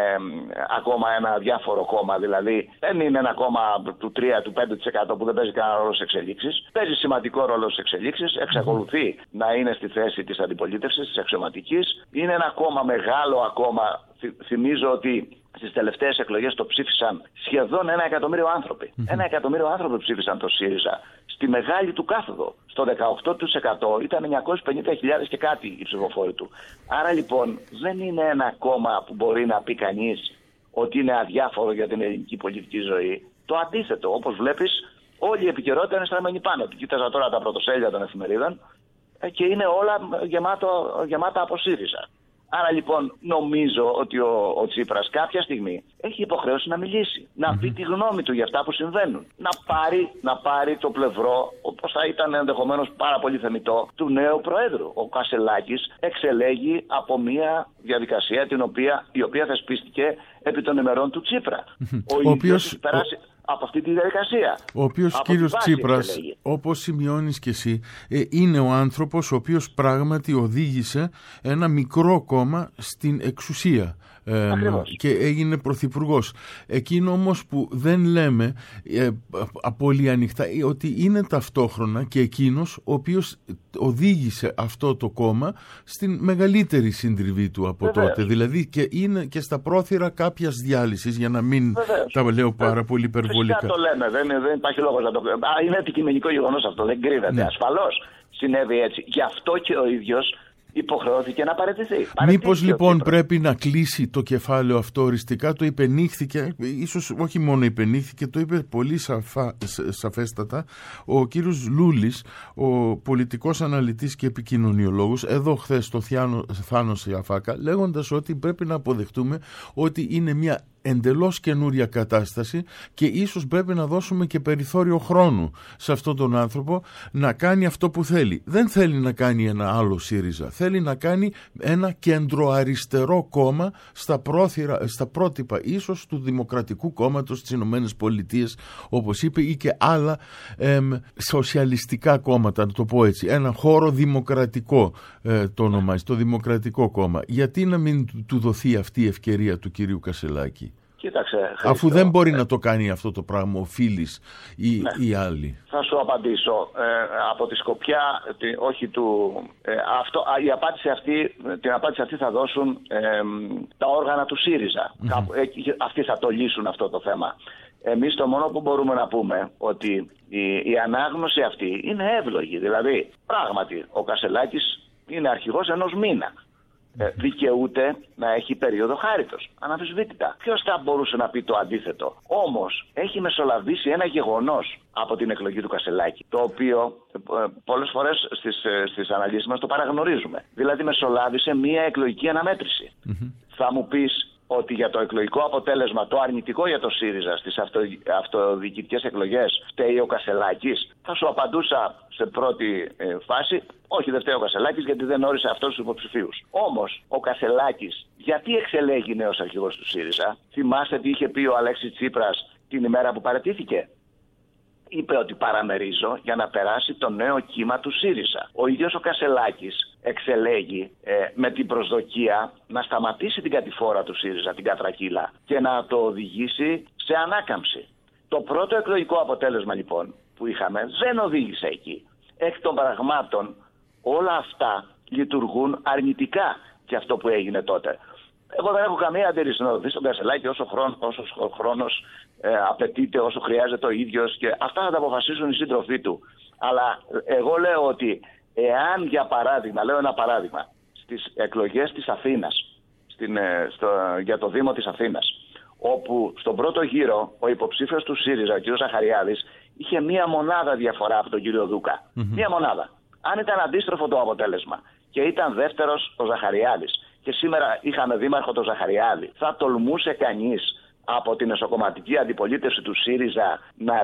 ακόμα ένα αδιάφορο κόμμα, δηλαδή δεν είναι ένα κόμμα του 3-5% που δεν παίζει κανένα ρόλο σε εξελίξεις, παίζει σημαντικό ρόλο σε εξελίξεις, εξακολουθεί να είναι στη θέση της αντιπολίτευσης, της αξιωματικής, είναι ένα κόμμα μεγάλο ακόμα. Θυμίζω ότι στις τελευταίες εκλογές το ψήφισαν σχεδόν 1 εκατομμύριο άνθρωποι. 1 εκατομμύριο άνθρωποι ψήφισαν το ΣΥΡΙΖΑ. Στη μεγάλη του κάθοδο, στο 18% ήταν 950.000 και κάτι οι ψηφοφόροι του. Άρα λοιπόν δεν είναι ένα κόμμα που μπορεί να πει κανείς ότι είναι αδιάφορο για την ελληνική πολιτική ζωή. Το αντίθετο, όπως βλέπεις, όλη η επικαιρότητα είναι στραμμένη πάνω. Κοίταζα τώρα τα πρωτοσέλιδα των εφημερίδων και είναι όλα γεμάτα από ΣΥΡΙΖΑ. Άρα λοιπόν νομίζω ότι ο Τσίπρας κάποια στιγμή έχει υποχρέωση να μιλήσει, να πει τη γνώμη του για αυτά που συμβαίνουν, να πάρει το πλευρό, όπως θα ήταν ενδεχομένως πάρα πολύ θεμιτό, του νέου Προέδρου. Ο Κασελάκης εξελέγει από μια διαδικασία η οποία θεσπίστηκε επί των ημερών του Τσίπρα. Ο οποίος έχει περάσει από αυτή τη διαδικασία. Ο οποίος κύριος Τσίπρας, όπως σημειώνεις και εσύ, είναι ο άνθρωπος ο οποίος πράγματι οδήγησε ένα μικρό κόμμα στην εξουσία και έγινε πρωθυπουργός. Εκείνο όμως που δεν λέμε πολύ ανοιχτά, ότι είναι ταυτόχρονα και εκείνος ο οποίος οδήγησε αυτό το κόμμα στην μεγαλύτερη συντριβή του από τότε. Δηλαδή και είναι και στα πρόθυρα κάποιας διάλυσης, για να μην τα λέω πάρα πολύ υπερβολικά. Φυσικά το λέμε, δεν υπάρχει λόγος να το πούμε. Είναι αντικειμενικό γεγονός αυτό, δεν κρύβεται. Ναι. Ασφαλώς συνέβη έτσι. Γι' αυτό και ο ίδιος υποχρεώθηκε να παραιτηθεί. Μήπως λοιπόν πρέπει να κλείσει το κεφάλαιο αυτό οριστικά? Το υπενήχθηκε, ίσως όχι μόνο υπενήχθηκε, το είπε πολύ σαφέστατα ο κύριος Λούλης, ο πολιτικός αναλυτής και επικοινωνιολόγος, εδώ χθες στο Θάνος Ιαφάκα, λέγοντας ότι πρέπει να αποδεχτούμε ότι είναι μια εντελώς καινούρια κατάσταση και ίσως πρέπει να δώσουμε και περιθώριο χρόνου σε αυτόν τον άνθρωπο να κάνει αυτό που θέλει. Δεν θέλει να κάνει ένα άλλο ΣΥΡΙΖΑ. Θέλει να κάνει ένα κεντροαριστερό κόμμα στα πρότυπα ίσως του Δημοκρατικού Κόμματος της Ηνωμένες Πολιτείες, όπως είπε, ή και άλλα σοσιαλιστικά κόμματα, να το πω έτσι. Ένα χώρο δημοκρατικό το ονομάζει, το Δημοκρατικό Κόμμα. Γιατί να μην του δοθεί αυτή η ευκαιρία του κυρίου Κασελάκη? Κοίταξε, Χρήστο, αφού δεν μπορεί να το κάνει αυτό το πράγμα ο Φίλης ή οι άλλοι. Θα σου απαντήσω από τη σκοπιά, όχι του... την απάντηση αυτή θα δώσουν τα όργανα του ΣΥΡΙΖΑ. Αυτοί θα το λύσουν αυτό το θέμα. Εμείς το μόνο που μπορούμε να πούμε ότι η ανάγνωση αυτή είναι εύλογη. Δηλαδή, πράγματι, ο Κασελάκης είναι αρχηγός ενός μήνα. Δικαιούται να έχει περίοδο χάριτος, αναμφισβήτητα. Ποιος θα μπορούσε να πει το αντίθετο? Όμως έχει μεσολαβήσει ένα γεγονός από την εκλογή του Κασελάκη, το οποίο πολλές φορές στις αναλύσεις μας το παραγνωρίζουμε. Δηλαδή μεσολάβησε μία εκλογική αναμέτρηση. Θα μου πεις ότι για το εκλογικό αποτέλεσμα, το αρνητικό για το ΣΥΡΙΖΑ στις αυτοδιοικητικές εκλογές, φταίει ο Κασελάκης? Θα σου απαντούσα σε πρώτη φάση, όχι, δεν φταίει ο Κασελάκης, γιατί δεν όρισε αυτούς τους υποψηφίους. Όμως ο Κασελάκης γιατί εξελέγει νέος αρχηγός του ΣΥΡΙΖΑ? Θυμάστε τι είχε πει ο Αλέξης Τσίπρας την ημέρα που παραιτήθηκε? Είπε ότι παραμερίζω για να περάσει το νέο κύμα του ΣΥΡΙΖΑ. Ο ίδιος ο Κασελάκης εξελέγει με την προσδοκία να σταματήσει την κατηφόρα του ΣΥΡΙΖΑ, την κατρακύλα, και να το οδηγήσει σε ανάκαμψη. Το πρώτο εκλογικό αποτέλεσμα λοιπόν που είχαμε δεν οδήγησε εκεί. Εκ των πραγμάτων όλα αυτά λειτουργούν αρνητικά και αυτό που έγινε τότε. Εγώ δεν έχω καμία αντίρρηση να δοθεί στον Κασελάκη όσο χρόνος απαιτείται, όσο χρειάζεται ο ίδιος, και αυτά θα τα αποφασίσουν οι σύντροφοί του. Αλλά εγώ λέω ότι εάν, για παράδειγμα, λέω ένα παράδειγμα, στις εκλογές της Αθήνας, για το Δήμο της Αθήνας, όπου στον πρώτο γύρο ο υποψήφιος του ΣΥΡΙΖΑ, ο κ. Ζαχαριάδης, είχε μία μονάδα διαφορά από τον κύριο Δούκα. Μία μονάδα. Αν ήταν αντίστροφο το αποτέλεσμα και ήταν δεύτερος ο Ζαχαριάδης και σήμερα είχαμε δήμαρχο τον Ζαχαριάδη, θα τολμούσε κανείς από την εσωκομματική αντιπολίτευση του ΣΥΡΙΖΑ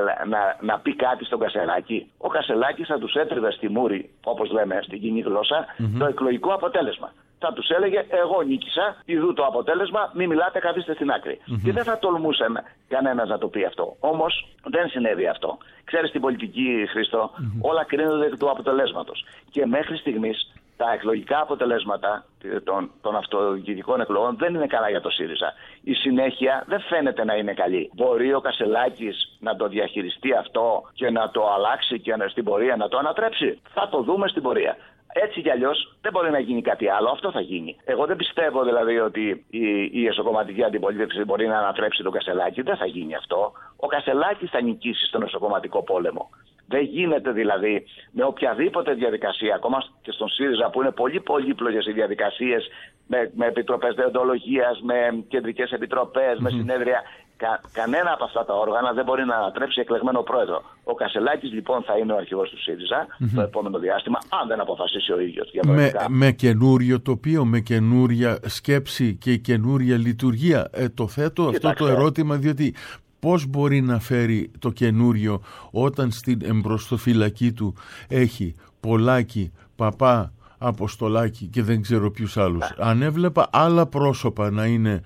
να πει κάτι στον Κασελάκη? Ο Κασελάκης θα τους έτριβε στη μούρη, όπως λέμε στην κοινή γλώσσα, το εκλογικό αποτέλεσμα. Θα τους έλεγε, εγώ νίκησα, ειδού το αποτέλεσμα, μη μιλάτε, καθίστε στην άκρη. Και δεν θα τολμούσε κανένας να το πει αυτό. Όμως δεν συνέβη αυτό. Ξέρεις, στην πολιτική, Χρήστο, όλα κρίνονται εκ του αποτελέσματος. Και μέχρι στιγμής τα εκλογικά αποτελέσματα των αυτοδιοικητικών εκλογών δεν είναι καλά για το ΣΥΡΙΖΑ. Η συνέχεια δεν φαίνεται να είναι καλή. Μπορεί ο Κασελάκης να το διαχειριστεί αυτό και να το αλλάξει και στην πορεία να το ανατρέψει? Θα το δούμε στην πορεία. Έτσι κι αλλιώς δεν μπορεί να γίνει κάτι άλλο, αυτό θα γίνει. Εγώ δεν πιστεύω δηλαδή ότι η εσωκομματική αντιπολίτευση μπορεί να ανατρέψει τον Κασελάκη. Δεν θα γίνει αυτό. Ο Κασελάκης θα νικήσει στον εσωκομματικό πόλεμο. Δεν γίνεται δηλαδή με οποιαδήποτε διαδικασία, ακόμα και στον ΣΥΡΙΖΑ που είναι πολύ πολύπλοκες οι διαδικασίες, με επιτροπές δεοντολογίας, με κεντρικές επιτροπές, με συνέδρια. Κανένα από αυτά τα όργανα δεν μπορεί να ανατρέψει εκλεγμένο πρόεδρο. Ο Κασελάκης λοιπόν θα είναι ο αρχηγός του ΣΥΡΙΖΑ το επόμενο διάστημα, αν δεν αποφασίσει ο ίδιος. Με καινούριο τοπίο, με καινούρια σκέψη και καινούρια λειτουργία. Το θέτω αυτό το ερώτημα, διότι πώς μπορεί να φέρει το καινούριο όταν στην εμπροστοφυλακή του έχει Πολάκη, Παπά, Αποστολάκη και δεν ξέρω ποιους άλλους? Αν έβλεπα άλλα πρόσωπα να είναι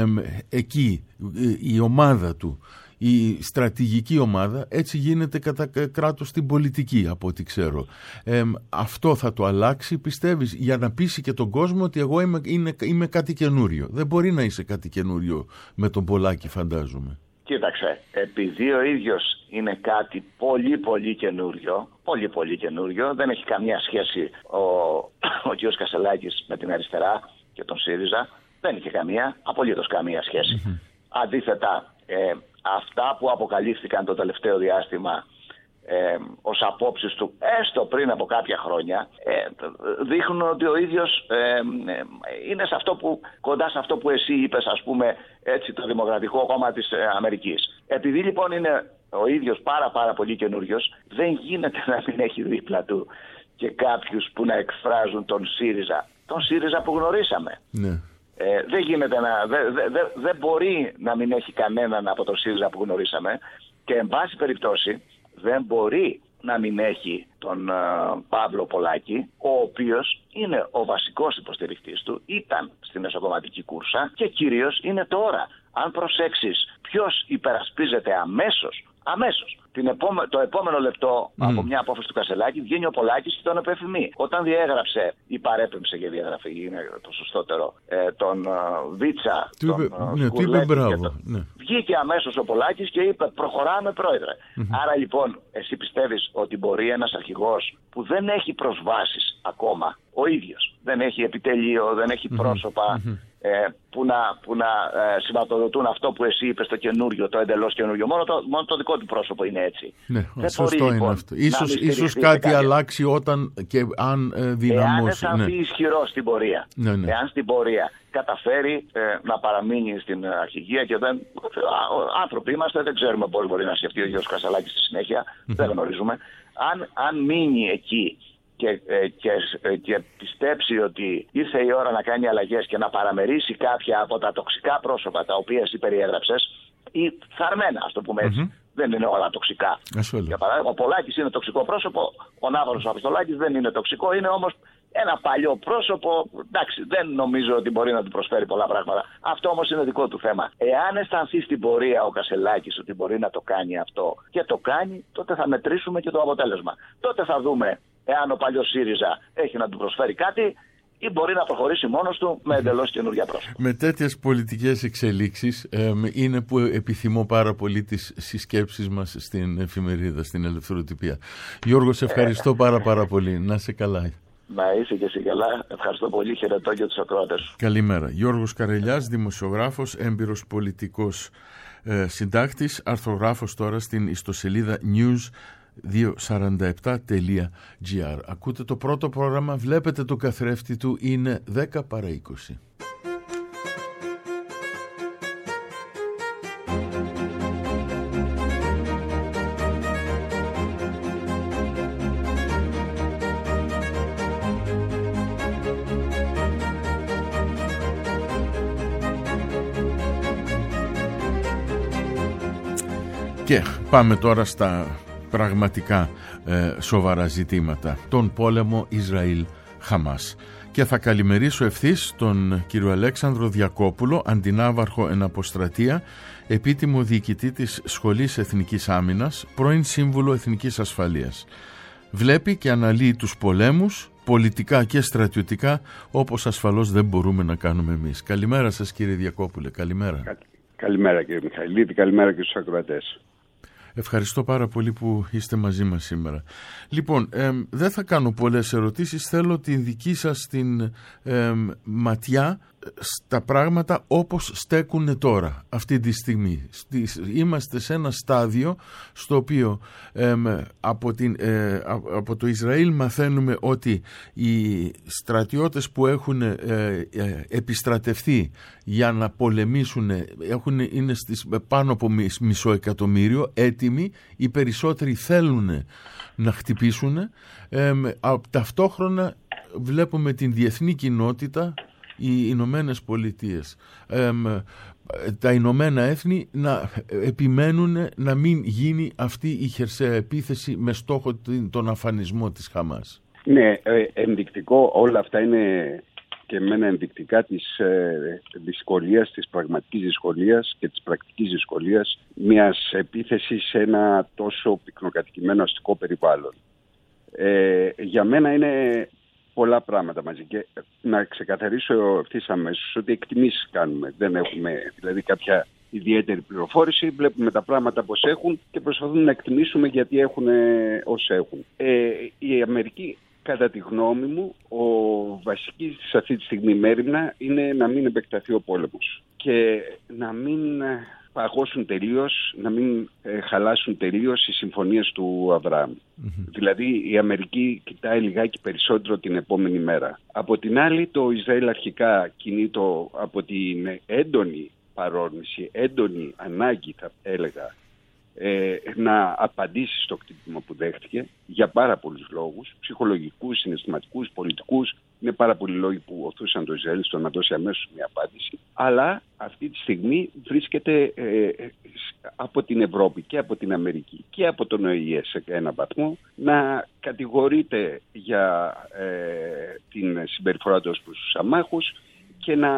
εκεί, η ομάδα του, η στρατηγική ομάδα, έτσι γίνεται κατά κράτος στην πολιτική, από ό,τι ξέρω. Αυτό θα το αλλάξει, πιστεύεις, για να πείσει και τον κόσμο ότι εγώ είμαι κάτι καινούριο? Δεν μπορεί να είσαι κάτι καινούριο με τον Πολάκη, φαντάζομαι. Κοίταξε, επειδή ο ίδιος είναι κάτι πολύ πολύ καινούριο, δεν έχει καμία σχέση ο κ. Κασελάκης με την αριστερά και τον ΣΥΡΙΖΑ, δεν είχε απολύτως καμία σχέση. Αντίθετα, αυτά που αποκαλύφθηκαν το τελευταίο διάστημα ως απόψεις του, έστω πριν από κάποια χρόνια, δείχνουν ότι ο ίδιος είναι κοντά σε αυτό που εσύ είπες, ας πούμε, έτσι, το Δημοκρατικό Κόμμα της Αμερικής. Επειδή λοιπόν είναι ο ίδιος πάρα πολύ καινούριος, δεν γίνεται να μην έχει δίπλα του και κάποιους που να εκφράζουν τον ΣΥΡΙΖΑ που γνωρίσαμε. Ναι. Δεν γίνεται δεν μπορεί να μην έχει κανέναν από τον ΣΥΡΙΖΑ που γνωρίσαμε, και εν πάση περιπτώσει δεν μπορεί να μην έχει τον Παύλο Πολάκη, ο οποίος είναι ο βασικός υποστηρικτής του, ήταν στην εσωκομματική κούρσα και κυρίως είναι τώρα. Αν προσέξεις ποιος υπερασπίζεται αμέσως το επόμενο λεπτό από μια απόφαση του Κασελάκη, βγαίνει ο Πολάκης και τον επεφημεί. Όταν διέγραψε ή παρέπεμψε για διαγραφή, είναι το σωστότερο, τον Βίτσα, τον Σκουλέτη, βγήκε αμέσως ο Πολάκης και είπε προχωράμε, πρόεδρε. Άρα λοιπόν εσύ πιστεύεις ότι μπορεί ένας αρχηγός που δεν έχει προσβάσεις ακόμα ο ίδιος, δεν έχει επιτελείο, δεν έχει πρόσωπα, που να σηματοδοτούν αυτό που εσύ είπες, το καινούριο, το εντελώς καινούριο. Μόνο το δικό του πρόσωπο είναι έτσι. Ναι, σωστό είναι αυτό. Ίσως κάτι αλλάξει όταν και αν δυναμώσει. Εάν αισθανθεί ισχυρό στην πορεία. Ναι. Εάν στην πορεία καταφέρει να παραμείνει στην αρχηγία και δεν. Άνθρωποι είμαστε, δεν ξέρουμε πώς μπορεί να σκεφτεί ο κ. Κασσαλάκης στη συνέχεια. Δεν γνωρίζουμε. Αν μείνει εκεί και πιστέψει ότι ήρθε η ώρα να κάνει αλλαγές και να παραμερίσει κάποια από τα τοξικά πρόσωπα τα οποία εσύ περιέγραψες, ή θαρμένα, ας το πούμε έτσι. Δεν είναι όλα τοξικά. Για παράδειγμα, ο Πολάκης είναι τοξικό πρόσωπο, ο Ναύρος Απιστολάκης δεν είναι τοξικό, είναι όμως ένα παλιό πρόσωπο. Εντάξει, δεν νομίζω ότι μπορεί να του προσφέρει πολλά πράγματα. Αυτό όμως είναι δικό του θέμα. Εάν αισθανθεί στην πορεία ο Κασσελάκης ότι μπορεί να το κάνει αυτό και το κάνει, τότε θα μετρήσουμε και το αποτέλεσμα. Τότε θα δούμε εάν ο παλιός ΣΥΡΙΖΑ έχει να του προσφέρει κάτι ή μπορεί να προχωρήσει μόνος του με εντελώς καινούργια πρόσωπα. Με τέτοιες πολιτικές εξελίξεις είναι που επιθυμώ πάρα πολύ τις συσκέψεις μας στην εφημερίδα, στην Ελευθεροτυπία. Γιώργο, σε ευχαριστώ πάρα πολύ. Να είσαι καλά. Να είσαι και εσύ καλά. Ευχαριστώ πολύ. Χαιρετώ και τους ακροατές. Καλημέρα. Γιώργος Καρελιάς, δημοσιογράφος, έμπειρος πολιτικός συντάκτης, αρθρογράφος τώρα στην ιστοσελίδα news247.gr. Ακούτε το πρώτο πρόγραμμα, βλέπετε το καθρέφτη του, είναι 10 παρά 20. Και πάμε τώρα στα πραγματικά σοβαρά ζητήματα. Τον πόλεμο Ισραήλ-Χαμάς. Και θα καλημερίσω ευθύς τον κύριο Αλέξανδρο Διακόπουλο, αντινάβαρχο εν αποστρατεία, επίτιμο διοικητή της Σχολής Εθνικής Άμυνας, πρώην Σύμβουλο Εθνικής Ασφαλείας. Βλέπει και αναλύει τους πολέμους, πολιτικά και στρατιωτικά, όπως ασφαλώς δεν μπορούμε να κάνουμε εμείς. Καλημέρα σας κύριε Διακόπουλε, καλημέρα. Καλημέρα κύριε Μιχαηλίδη, καλημέρα και στους ακροατές. Ευχαριστώ πάρα πολύ που είστε μαζί μας σήμερα. Λοιπόν, δεν θα κάνω πολλές ερωτήσεις, θέλω την δική σας την ματιά στα πράγματα όπως στέκουν τώρα, αυτή τη στιγμή. Είμαστε σε ένα στάδιο στο οποίο από το Ισραήλ μαθαίνουμε ότι οι στρατιώτες που έχουν επιστρατευτεί για να πολεμήσουν είναι πάνω από 500 εκατομμύριο έτοιμοι, οι περισσότεροι θέλουν να χτυπήσουν. Ταυτόχρονα βλέπουμε την διεθνή κοινότητα, οι Ηνωμένες Πολιτείες, τα Ηνωμένα Έθνη να επιμένουν να μην γίνει αυτή η χερσαία επίθεση με στόχο τον αφανισμό της Χαμάς. Ναι, ενδεικτικό όλα αυτά είναι και εμένα ενδεικτικά της δυσκολίας, της πραγματικής δυσκολίας και της πρακτικής δυσκολίας μιας επίθεσης σε ένα τόσο πυκνοκατοικημένο αστικό περιβάλλον. Για μένα είναι πολλά πράγματα μαζί και να ξεκαθαρίσω ευθύς αμέσως ότι εκτιμήσεις κάνουμε. Δεν έχουμε δηλαδή κάποια ιδιαίτερη πληροφόρηση, βλέπουμε τα πράγματα πώς έχουν και προσπαθούμε να εκτιμήσουμε γιατί έχουν όσα έχουν. Η Αμερική, κατά τη γνώμη μου, ο βασική σε αυτή τη στιγμή μέριμνα είναι να μην επεκταθεί ο πόλεμος και να μην παγώσουν τελείως, να μην χαλάσουν τελείως οι συμφωνίες του Αβραάμ. Δηλαδή η Αμερική κοιτάει λιγάκι περισσότερο την επόμενη μέρα. Από την άλλη το Ισραήλ αρχικά κινείται από την έντονη παρόρμηση, έντονη ανάγκη θα έλεγα να απαντήσει στο χτύπημα που δέχτηκε για πάρα πολλούς λόγους, ψυχολογικούς, συναισθηματικούς, πολιτικούς. Είναι πάρα πολλοί λόγοι που οθούσαν το Ισραήλ στο να δώσει αμέσως μια απάντηση. Αλλά αυτή τη στιγμή βρίσκεται από την Ευρώπη και από την Αμερική και από τον ΟΗΕ σε ένα βαθμό να κατηγορείται για την συμπεριφορά του ως προς τους αμάχους και να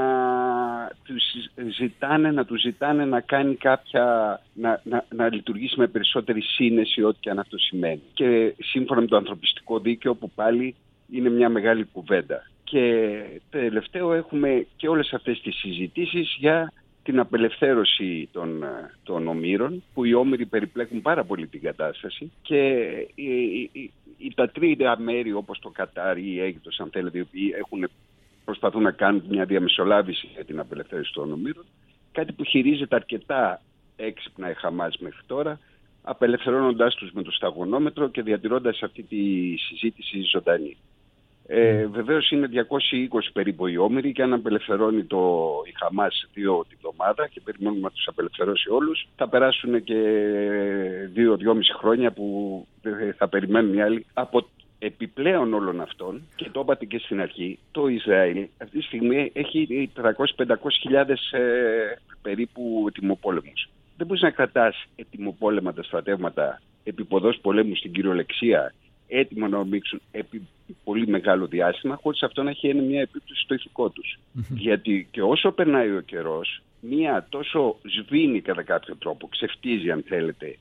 του ζητάνε να κάνει να λειτουργήσει με περισσότερη σύνεση ό,τι και αν αυτό σημαίνει. Και σύμφωνα με το ανθρωπιστικό δίκαιο που πάλι είναι μια μεγάλη κουβέντα. Και τελευταίο έχουμε και όλες αυτές τις συζητήσεις για την απελευθέρωση των ομήρων, που οι όμηροι περιπλέκουν πάρα πολύ την κατάσταση και τα τρίτα μέρη όπως το Κατάρ ή η Αίγυπτος, αν θέλετε, οι οποίοι έχουν προς προσπαθούν να κάνουν μια διαμεσολάβηση για την απελευθέρωση των ομήρων. Κάτι που χειρίζεται αρκετά έξυπνα η Χαμάς μέχρι τώρα, απελευθερώνοντάς τους με το σταγονόμετρο και διατηρώντας αυτή τη συζήτηση ζωντανή. Βεβαίως είναι 220 περίπου οι όμηροι και αν απελευθερώνει η Χαμάς 2 τη βδομάδα και περιμένουμε να τους απελευθερώσει όλους, θα περάσουν και 2-2,5 χρόνια που θα περιμένουν οι άλλοι. Από επιπλέον όλων αυτών, και το είπατε και στην αρχή, το Ισραήλ αυτή τη στιγμή έχει 300-500 περίπου ετοιμοπόλεμους. Δεν μπορείς να κρατάς ετοιμοπόλεμα τα στρατεύματα επί πολέμου στην κυριολεξία, έτοιμο να ομίξουν επί πολύ μεγάλο διάστημα, χωρίς αυτό να έχει μια επίπτωση στο ηθικό τους. Γιατί και όσο περνάει ο καιρός, μια τόσο σβήνει κατά κάποιο τρόπο, ξεφτίζει αν θέλετε,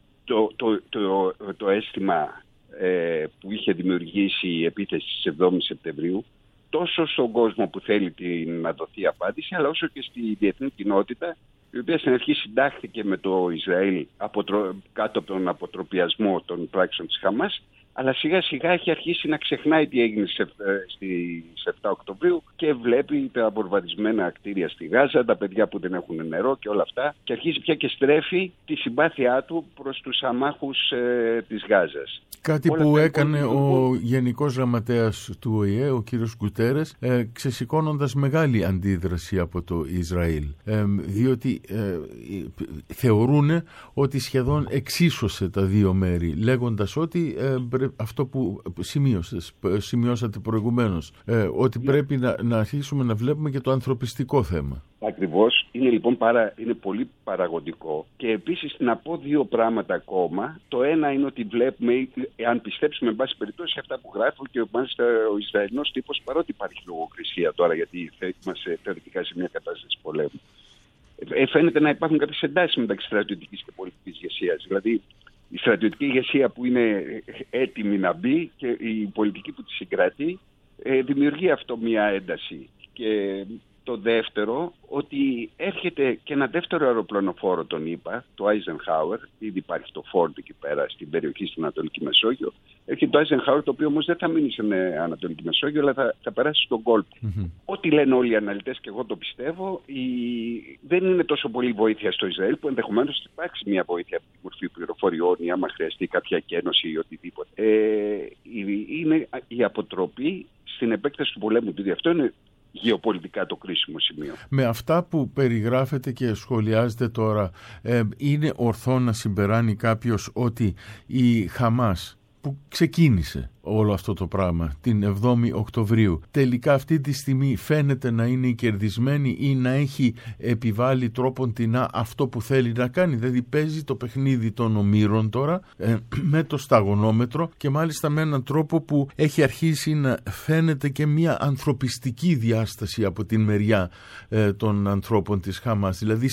το αίσθημα που είχε δημιουργήσει η επίθεση στις 7 Σεπτεμβρίου, τόσο στον κόσμο που θέλει να δοθεί απάντηση, αλλά όσο και στη διεθνή κοινότητα, η οποία στην αρχή συντάχθηκε με το Ισραήλ κάτω από τον αποτροπιασμό των πράξεων της Χαμάς, αλλά σιγά σιγά έχει αρχίσει να ξεχνάει τι έγινε στις 7 Οκτωβρίου και βλέπει τα βομβαρδισμένα κτίρια στη Γάζα, τα παιδιά που δεν έχουν νερό και όλα αυτά, και αρχίζει πια και στρέφει τη συμπάθειά του προς τους αμάχους της Γάζας. Κάτι που έκανε ο Γενικός Γραμματέας του ΟΗΕ, ο κύριος Γκουτέρες, ξεσηκώνοντας μεγάλη αντίδραση από το Ισραήλ, διότι θεωρούν ότι σχεδόν εξίσωσε τα δύο μέρη, λέγοντας ότι αυτό που σημειώσατε προηγουμένως, ότι πρέπει να αρχίσουμε να βλέπουμε και το ανθρωπιστικό θέμα. Ακριβώς. Είναι λοιπόν είναι πολύ παραγωγικό. Και επίσης να πω δύο πράγματα ακόμα. Το ένα είναι ότι βλέπουμε, αν πιστέψουμε εν πάση περιπτώσει αυτά που γράφω, και μάλιστα ο Ισραηλινός τύπος, παρότι υπάρχει λογοκρισία τώρα, γιατί είμαστε θεωρητικά σε μια κατάσταση πολέμου, φαίνεται να υπάρχουν κάποιες εντάσεις μεταξύ στρατιωτικής και πολιτικής ηγεσίας. Δηλαδή η στρατιωτική ηγεσία που είναι έτοιμη να μπει και η πολιτική που τη συγκρατεί, δημιουργεί αυτό μια ένταση. Και το δεύτερο, ότι έρχεται και ένα δεύτερο αεροπλανοφόρο, τον είπα, το Eisenhower, ήδη υπάρχει το Ford εκεί πέρα στην περιοχή στην Ανατολική Μεσόγειο. Έρχεται το Eisenhower, το οποίο όμως δεν θα μείνει στην Ανατολική Μεσόγειο, αλλά θα περάσει στον κόλπο. Ό,τι λένε όλοι οι αναλυτές, και εγώ το πιστεύω, δεν είναι τόσο πολύ βοήθεια στο Ισραήλ, που ενδεχομένως θα υπάρξει μια βοήθεια από τη μορφή πληροφοριών ή άμα χρειαστεί κάποια εκένωση ή οτιδήποτε. Είναι η αποτροπή στην επέκταση του πολέμου, διότι αυτό είναι γεωπολιτικά το κρίσιμο σημείο. Με αυτά που περιγράφεται και σχολιάζεται τώρα, είναι ορθό να συμπεράνει κάποιος ότι η Χαμάς, που ξεκίνησε όλο αυτό το πράγμα την 7η Οκτωβρίου, τελικά αυτή τη στιγμή φαίνεται να είναι η κερδισμένη ή να έχει επιβάλει τρόποντινά αυτό που θέλει να κάνει? Δηλαδή παίζει το παιχνίδι των ομήρων τώρα με το σταγονόμετρο, και μάλιστα με έναν τρόπο που έχει αρχίσει να φαίνεται και μια ανθρωπιστική διάσταση από την μεριά των ανθρώπων της Χαμάς. Δηλαδή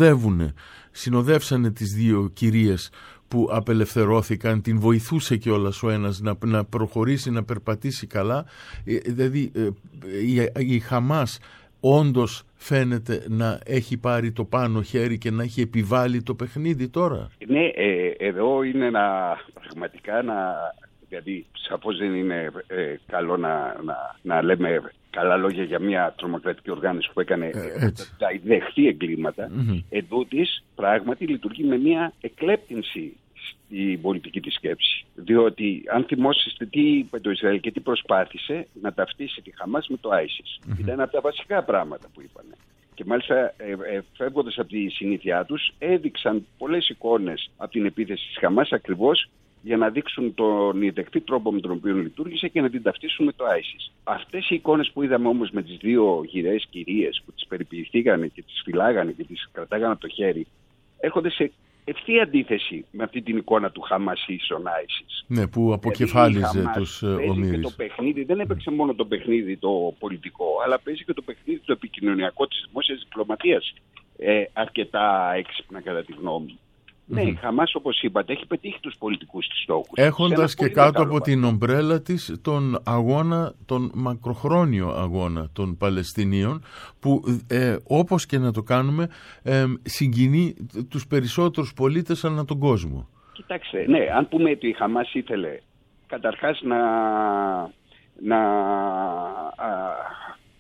συνοδεύσανε τις δύο κυρίες που απελευθερώθηκαν, την βοηθούσε κιόλας ο ένας να προχωρήσει, να περπατήσει καλά. Δηλαδή η Χαμάς όντως φαίνεται να έχει πάρει το πάνω χέρι και να έχει επιβάλει το παιχνίδι τώρα. Ναι, εδώ είναι πραγματικά δηλαδή σαφώς δεν είναι καλό να λέμε καλά λόγια για μια τρομοκρατική οργάνωση που έκανε τα δεχτή εγκλήματα. Εντούτοις πράγματι λειτουργεί με μια εκλέπτυνση στην πολιτική της σκέψη. Διότι αν θυμόσαστε τι είπε το Ισραήλ και τι προσπάθησε, να ταυτίσει τη Χαμάς με το ISIS. Ήταν από τα βασικά πράγματα που είπανε. Και μάλιστα φεύγοντας από τη συνήθειά τους, έδειξαν πολλές εικόνες από την επίθεση της Χαμάς ακριβώς για να δείξουν τον ιδεκτή τρόπο με τον οποίο λειτουργήσε και να την ταυτίσουν με το ISIS. Αυτές οι εικόνες που είδαμε όμως με τις δύο γυραίες κυρίες που τις περιποιηθήκανε και τις φυλάγανε και τις κρατάγανε από το χέρι, έρχονται σε ευθεία αντίθεση με αυτή την εικόνα του Χαμάς στον ISIS. Ναι, που αποκεφάλιζε τους ομήρους. Το παιχνίδι δεν έπαιξε μόνο το παιχνίδι το πολιτικό, αλλά παίζει και το παιχνίδι το επικοινωνιακό της δημόσιας διπλωματίας αρκετά έξυπνα κατά τη γνώμη μου. Ναι, η Χαμάς, όπως είπατε, έχει πετύχει τους πολιτικούς της στόχους. Έχοντας και κάτω από την ομπρέλα της τον αγώνα, τον μακροχρόνιο αγώνα των Παλαιστινίων, που όπως και να το κάνουμε συγκινεί τους περισσότερους πολίτες ανά τον κόσμο. Κοιτάξτε, ναι, αν πούμε ότι η Χαμάς ήθελε καταρχάς να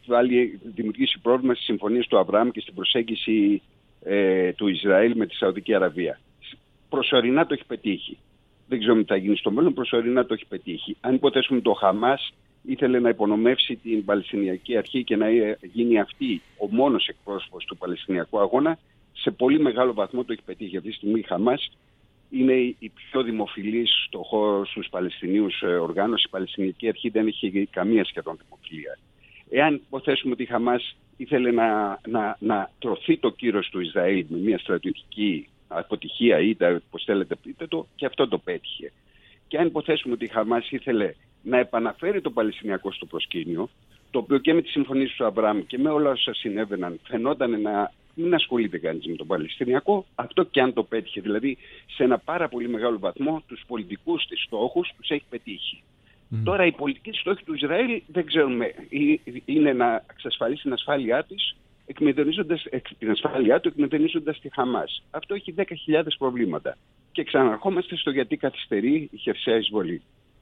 δημιουργήσει πρόβλημα στις συμφωνίες του Αβραάμ και στην προσέγγιση του Ισραήλ με τη Σαουδική Αραβία. Προσωρινά το έχει πετύχει. Δεν ξέρουμε τι θα γίνει στο μέλλον, προσωρινά το έχει πετύχει. Αν υποθέσουμε το Χαμάς ήθελε να υπονομεύσει την Παλαιστινιακή Αρχή και να γίνει αυτή ο μόνος εκπρόσωπος του Παλαιστινιακού αγώνα, σε πολύ μεγάλο βαθμό το έχει πετύχει. Αυτή τη στιγμή η Χαμάς είναι η πιο δημοφιλής στους Παλαιστινίους οργάνωση. Η Παλαιστινιακή Αρχή δεν έχει καμία σχεδόν δημοφιλία. Εάν υποθέσουμε ότι η Χαμάς ήθελε να τρωθεί το κύρος του Ισραήλ με μια στρατιωτική αποτυχία ή πώς θέλετε πείτε το, και αυτό το πέτυχε. Και αν υποθέσουμε ότι η Χαμάς ήθελε να επαναφέρει το Παλαιστινιακό στο προσκήνιο, το οποίο και με τις συμφωνίες του Αβραάμ και με όλα όσα συνέβαιναν φαινόταν να μην ασχολείται κανείς με τον Παλαιστινιακό, αυτό και αν το πέτυχε, δηλαδή σε ένα πάρα πολύ μεγάλο βαθμό τους πολιτικούς της στόχους τους έχει πετύχει. Τώρα η πολιτική στόχη του Ισραήλ δεν ξέρουμε, είναι να εξασφαλίσει την ασφάλειά της, την ασφάλειά του εκμεταλλεύοντας τη Χαμάς. Αυτό έχει 10.000 προβλήματα. Και ξαναρχόμαστε στο γιατί καθυστερεί η χερσαία εισβολή.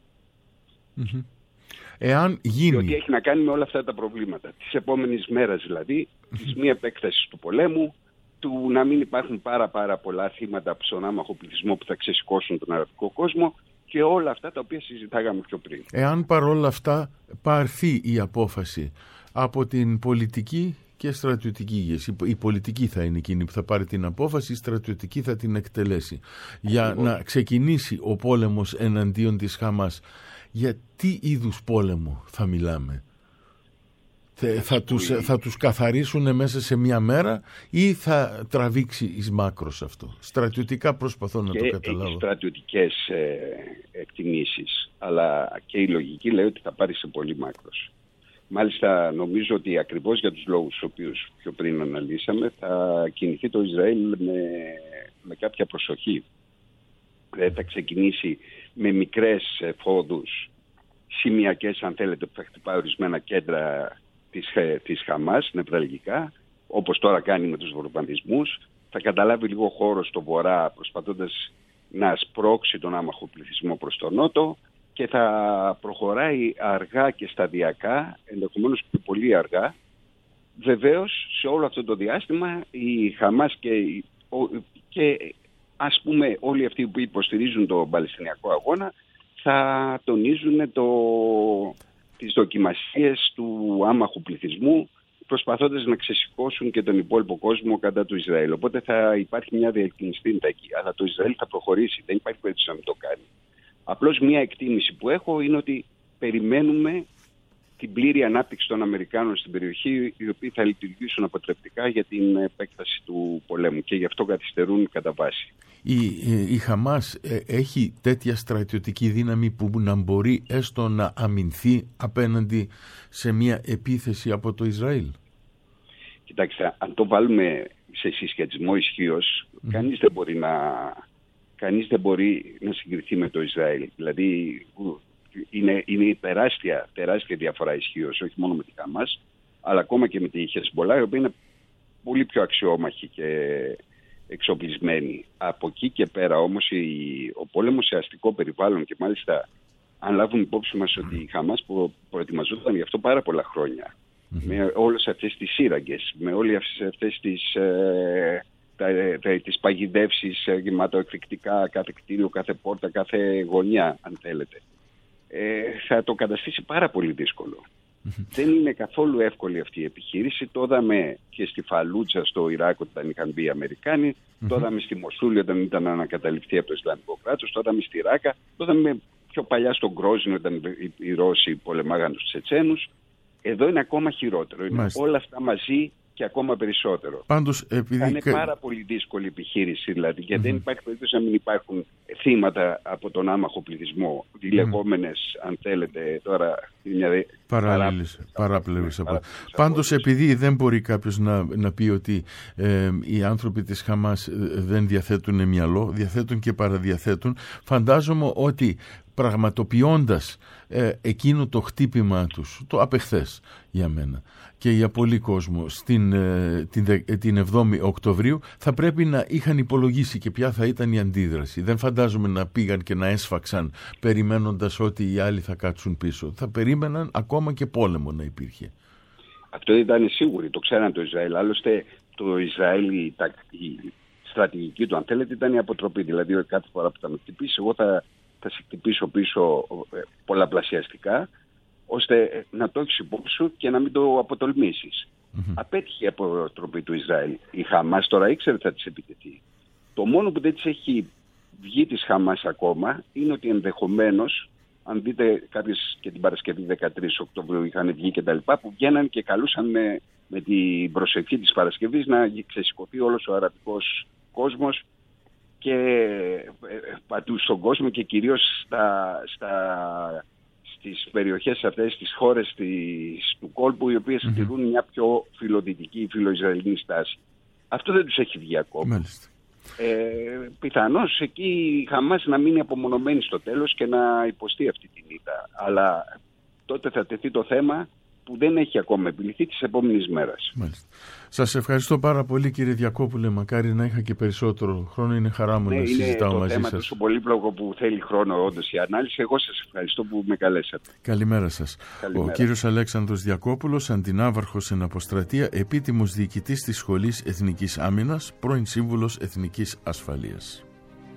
Εάν γίνει... Διότι έχει να κάνει με όλα αυτά τα προβλήματα. Της επόμενης μέρας δηλαδή, της μη επέκτασης του πολέμου, του να μην υπάρχουν πάρα πολλά θύματα στον άμαχο πληθυσμό που θα ξεσηκώσουν τον αραβικό κόσμο και όλα αυτά τα οποία συζητάγαμε πιο πριν. Εάν παρόλα αυτά πάρθει η απόφαση από την πολιτική και στρατιωτική ηγεσία, η πολιτική θα είναι εκείνη που θα πάρει την απόφαση, η στρατιωτική θα την εκτελέσει για να ξεκινήσει ο πόλεμος εναντίον της Χαμάς. Για τι είδους πόλεμο θα μιλάμε? Θα τους καθαρίσουν μέσα σε μια μέρα ή θα τραβήξει εις μάκρος αυτό? Στρατιωτικά προσπαθώ να το καταλάβω. Έχει στρατιωτικές εκτιμήσεις, αλλά και η λογική λέει ότι θα πάρει σε πολύ μάκρος. Μάλιστα νομίζω ότι ακριβώς για τους λόγους τους οποίους πιο πριν αναλύσαμε θα κινηθεί το Ισραήλ με κάποια προσοχή. Θα ξεκινήσει με μικρές φόδους σημειακές, αν θέλετε, που θα χτυπάει ορισμένα κέντρα της Χαμάς, νευραλγικά, όπως τώρα κάνει με τους βομβαρδισμούς. Θα καταλάβει λίγο χώρο στο βορρά, προσπαθώντας να σπρώξει τον άμαχο πληθυσμό προς τον νότο, και θα προχωράει αργά και σταδιακά, ενδεχομένως και πολύ αργά. Βεβαίως, σε όλο αυτό το διάστημα, η Χαμάς και ας πούμε όλοι αυτοί που υποστηρίζουν τον Παλαιστινιακό αγώνα θα τονίζουν τις δοκιμασίες του άμαχου πληθυσμού, προσπαθώντας να ξεσηκώσουν και τον υπόλοιπο κόσμο κατά του Ισραήλ. Οπότε θα υπάρχει μια διεκκρινιστίνητα εκεί. Αλλά το Ισραήλ θα προχωρήσει. Δεν υπάρχει περίπτωση να μην το κάνει. Απλώς μια εκτίμηση που έχω είναι ότι περιμένουμε την πλήρη ανάπτυξη των Αμερικάνων στην περιοχή, οι οποίοι θα λειτουργήσουν αποτρεπτικά για την επέκταση του πολέμου και γι' αυτό καθυστερούν κατά βάση. Η Χαμάς έχει τέτοια στρατιωτική δύναμη που να μπορεί έστω να αμυνθεί απέναντι σε μια επίθεση από το Ισραήλ? Κοιτάξτε, αν το βάλουμε σε συσχετισμό ισχύως, κανείς δεν μπορεί να συγκριθεί με το Ισραήλ. Δηλαδή είναι τεράστια διαφορά ισχύως, όχι μόνο με τη Χαμάς, αλλά ακόμα και με τη Χεσμπολά, η οποία είναι πολύ πιο αξιόμαχη και εξοπλισμένη. Από εκεί και πέρα όμως ο πόλεμος σε αστικό περιβάλλον, και μάλιστα αν λάβουμε υπόψη μας ότι η Χαμάς προετοιμαζόταν γι' αυτό πάρα πολλά χρόνια, με όλες αυτές τις σύραγγες, με όλες αυτές τις παγιδεύσεις γεμάτοεκρηκτικά, κάθε κτίριο, κάθε πόρτα, κάθε γωνιά, αν θέλετε, θα το καταστήσει πάρα πολύ δύσκολο. Δεν είναι καθόλου εύκολη αυτή η επιχείρηση. Το είδαμε και στη Φαλούτσα στο Ιράκ όταν είχαν μπει οι Αμερικάνοι, το είδαμε στη Μοσούλη όταν ήταν ανακαταληφθεί από το Ισλαμικό κράτος, το είδαμε στη Ράκα, το είδαμε πιο παλιά στον Γκρόζινο όταν οι Ρώσοι πολεμάγαν τους Τσετσένους. Εδώ είναι ακόμα χειρότερο. Είναι όλα αυτά μαζί και ακόμα περισσότερο. Πάντως, θα είναι πάρα πολύ δύσκολη επιχείρηση, δηλαδή, γιατί δεν υπάρχει περίπτωση να μην υπάρχουν θύματα από τον άμαχο πληθυσμό. Οι λεγόμενες, αν θέλετε, τώρα μια παράπλευρες. Πάντως, επειδή δεν μπορεί κάποιος να πει ότι οι άνθρωποι της Χαμάς δεν διαθέτουν μυαλό, διαθέτουν και παραδιαθέτουν, φαντάζομαι ότι πραγματοποιώντας εκείνο το χτύπημα τους, το απεχθές για μένα και για πολλοί κόσμο την 7η Οκτωβρίου, θα πρέπει να είχαν υπολογίσει και ποια θα ήταν η αντίδραση. Δεν φαντάζομαι να πήγαν και να έσφαξαν περιμένοντας ότι οι άλλοι θα κάτσουν πίσω. Θα περίμεναν ακόμα και πόλεμο να υπήρχε. Αυτό ήταν σίγουρο, το ξέραν το Ισραήλ. Άλλωστε το Ισραήλ, η στρατηγική του, αν θέλετε, ήταν η αποτροπή. Δηλαδή κάθε φορά που θα με χτυπήσει, εγώ θα σε χτυπήσω πίσω πολλαπλασιαστικά, ώστε να το έχεις υπόψη σου και να μην το αποτολμήσεις. Απέτυχε η αποτροπή του Ισραήλ. Η Χαμάς τώρα ήξερε ότι θα της επιτεθεί. Το μόνο που δεν της έχει βγει της Χαμάς ακόμα είναι ότι ενδεχομένως, αν δείτε κάποιες και την Παρασκευή 13 Οκτωβρίου είχαν βγει και τα λοιπά, που βγαίναν και καλούσαν με την προσευχή της Παρασκευής να ξεσηκωθεί όλος ο αραβικός κόσμος και παντού στον κόσμο και κυρίως στις περιοχές αυτές, στις χώρες του κόλπου, οι οποίες τηρούν μια πιο φιλοδυτική, φιλοϊσραηλινή στάση. Αυτό δεν τους έχει βγει ακόμα. Πιθανώς εκεί η Χαμάς να μείνει απομονωμένη στο τέλος και να υποστεί αυτή την ήττα. Αλλά τότε θα τεθεί το θέμα που δεν έχει ακόμα επιληθεί της επόμενης μέρας. Μάλιστα. Σας ευχαριστώ πάρα πολύ, κύριε Διακόπουλε. Μακάρι να είχα και περισσότερο χρόνο. Είναι χαρά μου να συζητάω μαζί σας. Είναι το θέμα τόσο πολύπλοκο που θέλει χρόνο όντως η ανάλυση. Εγώ σας ευχαριστώ που με καλέσατε. Καλημέρα σας. Ο κύριος Αλέξανδρος Διακόπουλος, αντινάβαρχος εν αποστρατεία, επίτιμος διοικητής της Σχολής Εθνικής Άμυνας, πρώην σύμβουλος Εθνικής Ασφαλείας.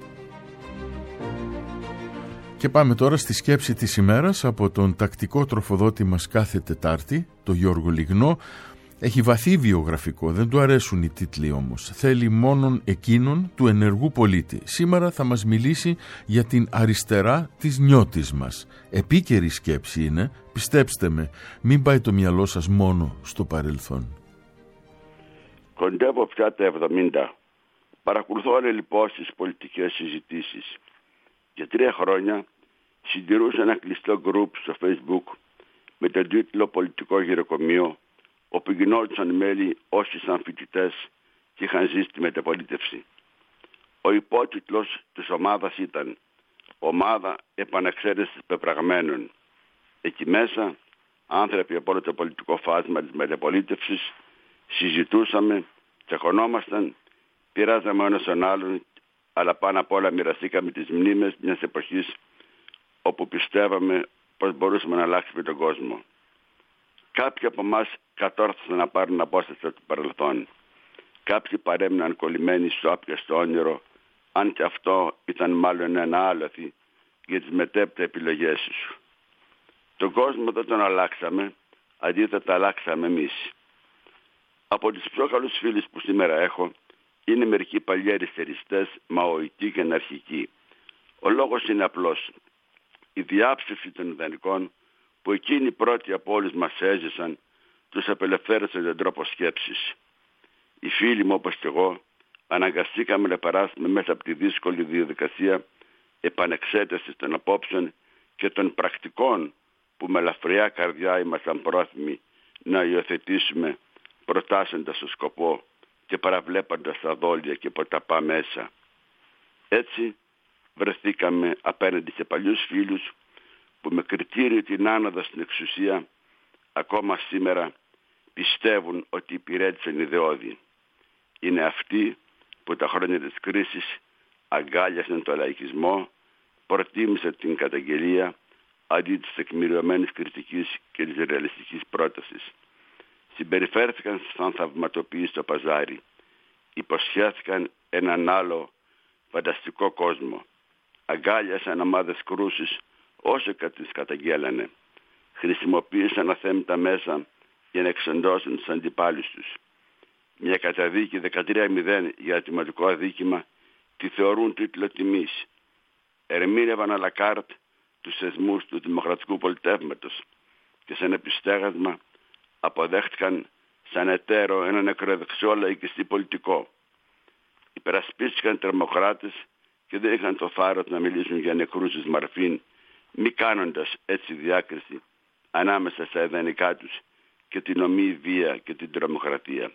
Και πάμε τώρα στη σκέψη της ημέρας από τον τακτικό τροφοδότη μας κάθε Τετάρτη, το Γιώργο Λιγνό. Έχει βαθύ βιογραφικό, δεν του αρέσουν οι τίτλοι όμως. Θέλει μόνον εκείνον του ενεργού πολίτη. Σήμερα θα μας μιλήσει για την αριστερά της νιώτης μας. Επίκαιρη σκέψη είναι, πιστέψτε με, μην πάει το μυαλό σας μόνο στο παρελθόν. Κοντεύω πια τα 70. Παρακολουθώ λοιπόν στις πολιτικές συζητήσεις. Για 3 χρόνια συντηρούσα ένα κλειστό γκρουπ στο Facebook με τον τίτλο «Πολιτικό γυροκομείο», όπου γινόντουσαν μέλη όσοι σαν φοιτητές και είχαν ζήσει τη μεταπολίτευση. Ο υπότιτλος της ομάδας ήταν «Ομάδα επανεξαίρεσης πεπραγμένων». Εκεί μέσα άνθρωποι από όλο το πολιτικό φάσμα της μεταπολίτευσης συζητούσαμε, τσακωνόμασταν, πειράζαμε ο ένας τον άλλον, αλλά πάνω απ' όλα μοιραστήκαμε τις μνήμες μιας εποχής όπου πιστεύαμε πως μπορούσαμε να αλλάξουμε τον κόσμο. Κάποιοι από εμάς κατόρθωσαν να πάρουν απόσταση από το παρελθόν. Κάποιοι παρέμειναν κολλημένοι στο άπιαστο όνειρο, αν και αυτό ήταν μάλλον ένα άλοθη για τις μετέπειτα επιλογές σου. Τον κόσμο δεν τον αλλάξαμε, αντίθετα αλλάξαμε εμείς. Από τις πιο καλούς φίλους που σήμερα έχω, είναι μερικοί παλιοί αριστεριστές, μαοητοί και αναρχικοί. Ο λόγος είναι απλός. Η διάψευση των ιδανικών που εκείνοι πρώτοι από όλους μας έζησαν, τους απελευθέρωσε τον τρόπο σκέψης. Οι φίλοι μου όπως και εγώ αναγκαστήκαμε να περάσουμε μέσα από τη δύσκολη διαδικασία επανεξέτασης των απόψεων και των πρακτικών που με ελαφριά καρδιά ήμασταν πρόθυμοι να υιοθετήσουμε, προτάσσοντας το σκοπό και παραβλέποντας τα δόλια και ποταπά μέσα. Έτσι βρεθήκαμε απέναντι σε παλιούς φίλους που με κριτήριο την άνοδο στην εξουσία ακόμα σήμερα πιστεύουν ότι υπηρέτησαν ιδεώδη. Είναι αυτοί που τα χρόνια της κρίσης αγκάλιασαν το λαϊκισμό, προτίμησαν την καταγγελία αντί της τεκμηριωμένης κριτικής και της ρεαλιστικής πρότασης. Συμπεριφέρθηκαν σαν θαυματοποιοί στο παζάρι. Υποσχέθηκαν έναν άλλο φανταστικό κόσμο. Αγκάλιασαν ομάδες κρούσης όσο και τις καταγγέλανε. Χρησιμοποίησαν αθέμητα μέσα για να εξοντώσουν τους αντιπάλους τους. Μια καταδίκη 13-0 για ατιμωτικό αδίκημα τη θεωρούν τίτλο τιμής. Ερμήνευαν αλακάρτ τους θεσμούς του δημοκρατικού πολιτεύματος και σαν επιστέγασμα αποδέχτηκαν σαν εταίρο ένα νεκροδεξιό λαϊκιστή πολιτικό. Υπερασπίστηκαν τρομοκράτες και δεν είχαν το θάρρος να μιλήσουν για νεκρούς της Μαρφίν, μη κάνοντας έτσι διάκριση ανάμεσα στα ιδανικά τους και την ομή βία και την τρομοκρατία.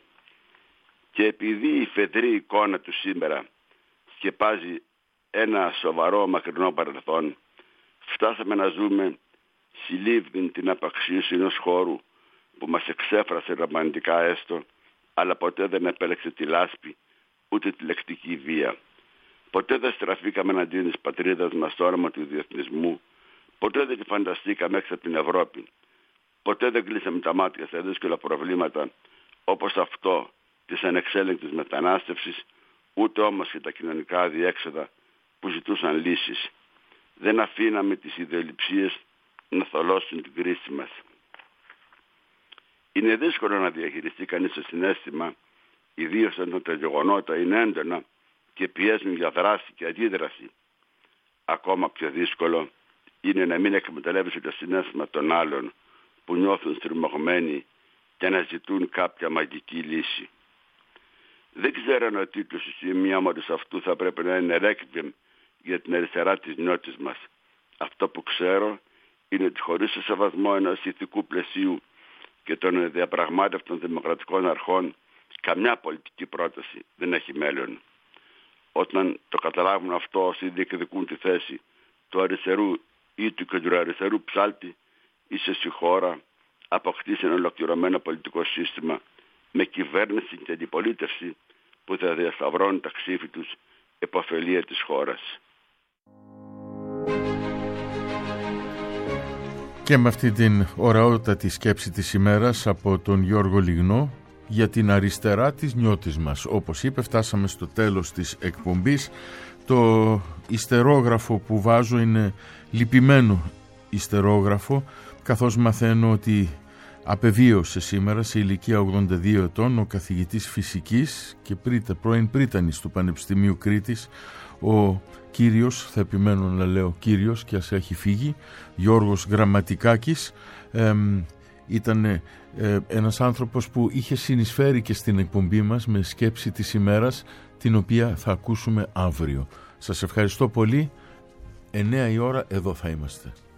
Και επειδή η φεδρή εικόνα του σήμερα σκεπάζει ένα σοβαρό μακρινό παρελθόν, φτάσαμε να ζούμε συλλήβδην την απαξίωση ενός χώρου που μας εξέφρασε ρομαντικά έστω, αλλά ποτέ δεν επέλεξε τη λάσπη ούτε τη λεκτική βία. Ποτέ δεν στραφήκαμε εναντίον της πατρίδας μας στο όνομα του διεθνισμού, ποτέ δεν τη φανταστήκαμε έξω από την Ευρώπη. Ποτέ δεν κλείσαμε τα μάτια σε δύσκολα προβλήματα όπως αυτό της ανεξέλεγκτης μετανάστευσης, ούτε όμως και τα κοινωνικά αδιέξοδα που ζητούσαν λύσεις. Δεν αφήναμε τις ιδεολειψίες να θολώσουν την κρίση μας. Είναι δύσκολο να διαχειριστεί κανείς το συναίσθημα, ιδίως όταν τα γεγονότα είναι έντονα και πιέζουν για δράση και αντίδραση. Ακόμα πιο δύσκολο είναι να μην εκμεταλλεύεσαι το συναίσθημα των άλλων που νιώθουν στριμωγμένοι και να ζητούν κάποια μαγική λύση. Δεν ξέρω αν ο τίτλος του σημειώματος αυτού θα πρέπει να είναι «Ρέκβιεμ» για την αριστερά της νιώτης μας. Αυτό που ξέρω είναι ότι χωρίς το σεβασμό ενός ηθικού πλαισίου και των διαπραγμάτευτων δημοκρατικών αρχών, καμιά πολιτική πρόταση δεν έχει μέλλον. Όταν το καταλάβουν αυτό όσοι διεκδικούν τη θέση του αριστερού ή του κεντροαριστερού ψάλτη, ίσως η χώρα αποκτήσει ένα ολοκληρωμένο πολιτικό σύστημα με κυβέρνηση και αντιπολίτευση που θα διασταυρώνει τα ξύφη τους επωφελία της χώρας. Και με αυτή την ωραιότατη σκέψη της ημέρας από τον Γιώργο Λιγνό για την αριστερά της νιώτης μας. Όπως είπε, φτάσαμε στο τέλος της εκπομπής. Το ιστερόγραφο που βάζω είναι λυπημένο ιστερόγραφο, καθώς μαθαίνω ότι απεβίωσε σήμερα σε ηλικία 82 ετών ο καθηγητής φυσικής και πρώην πρίτανης του Πανεπιστημίου Κρήτης, ο κύριος, θα επιμένω να λέω κύριος και ας έχει φύγει, Γιώργος Γραμματικάκης. Ήταν ένας άνθρωπος που είχε συνεισφέρει και στην εκπομπή μας με σκέψη της ημέρας, την οποία θα ακούσουμε αύριο. Σας ευχαριστώ πολύ. 9 η ώρα εδώ θα είμαστε.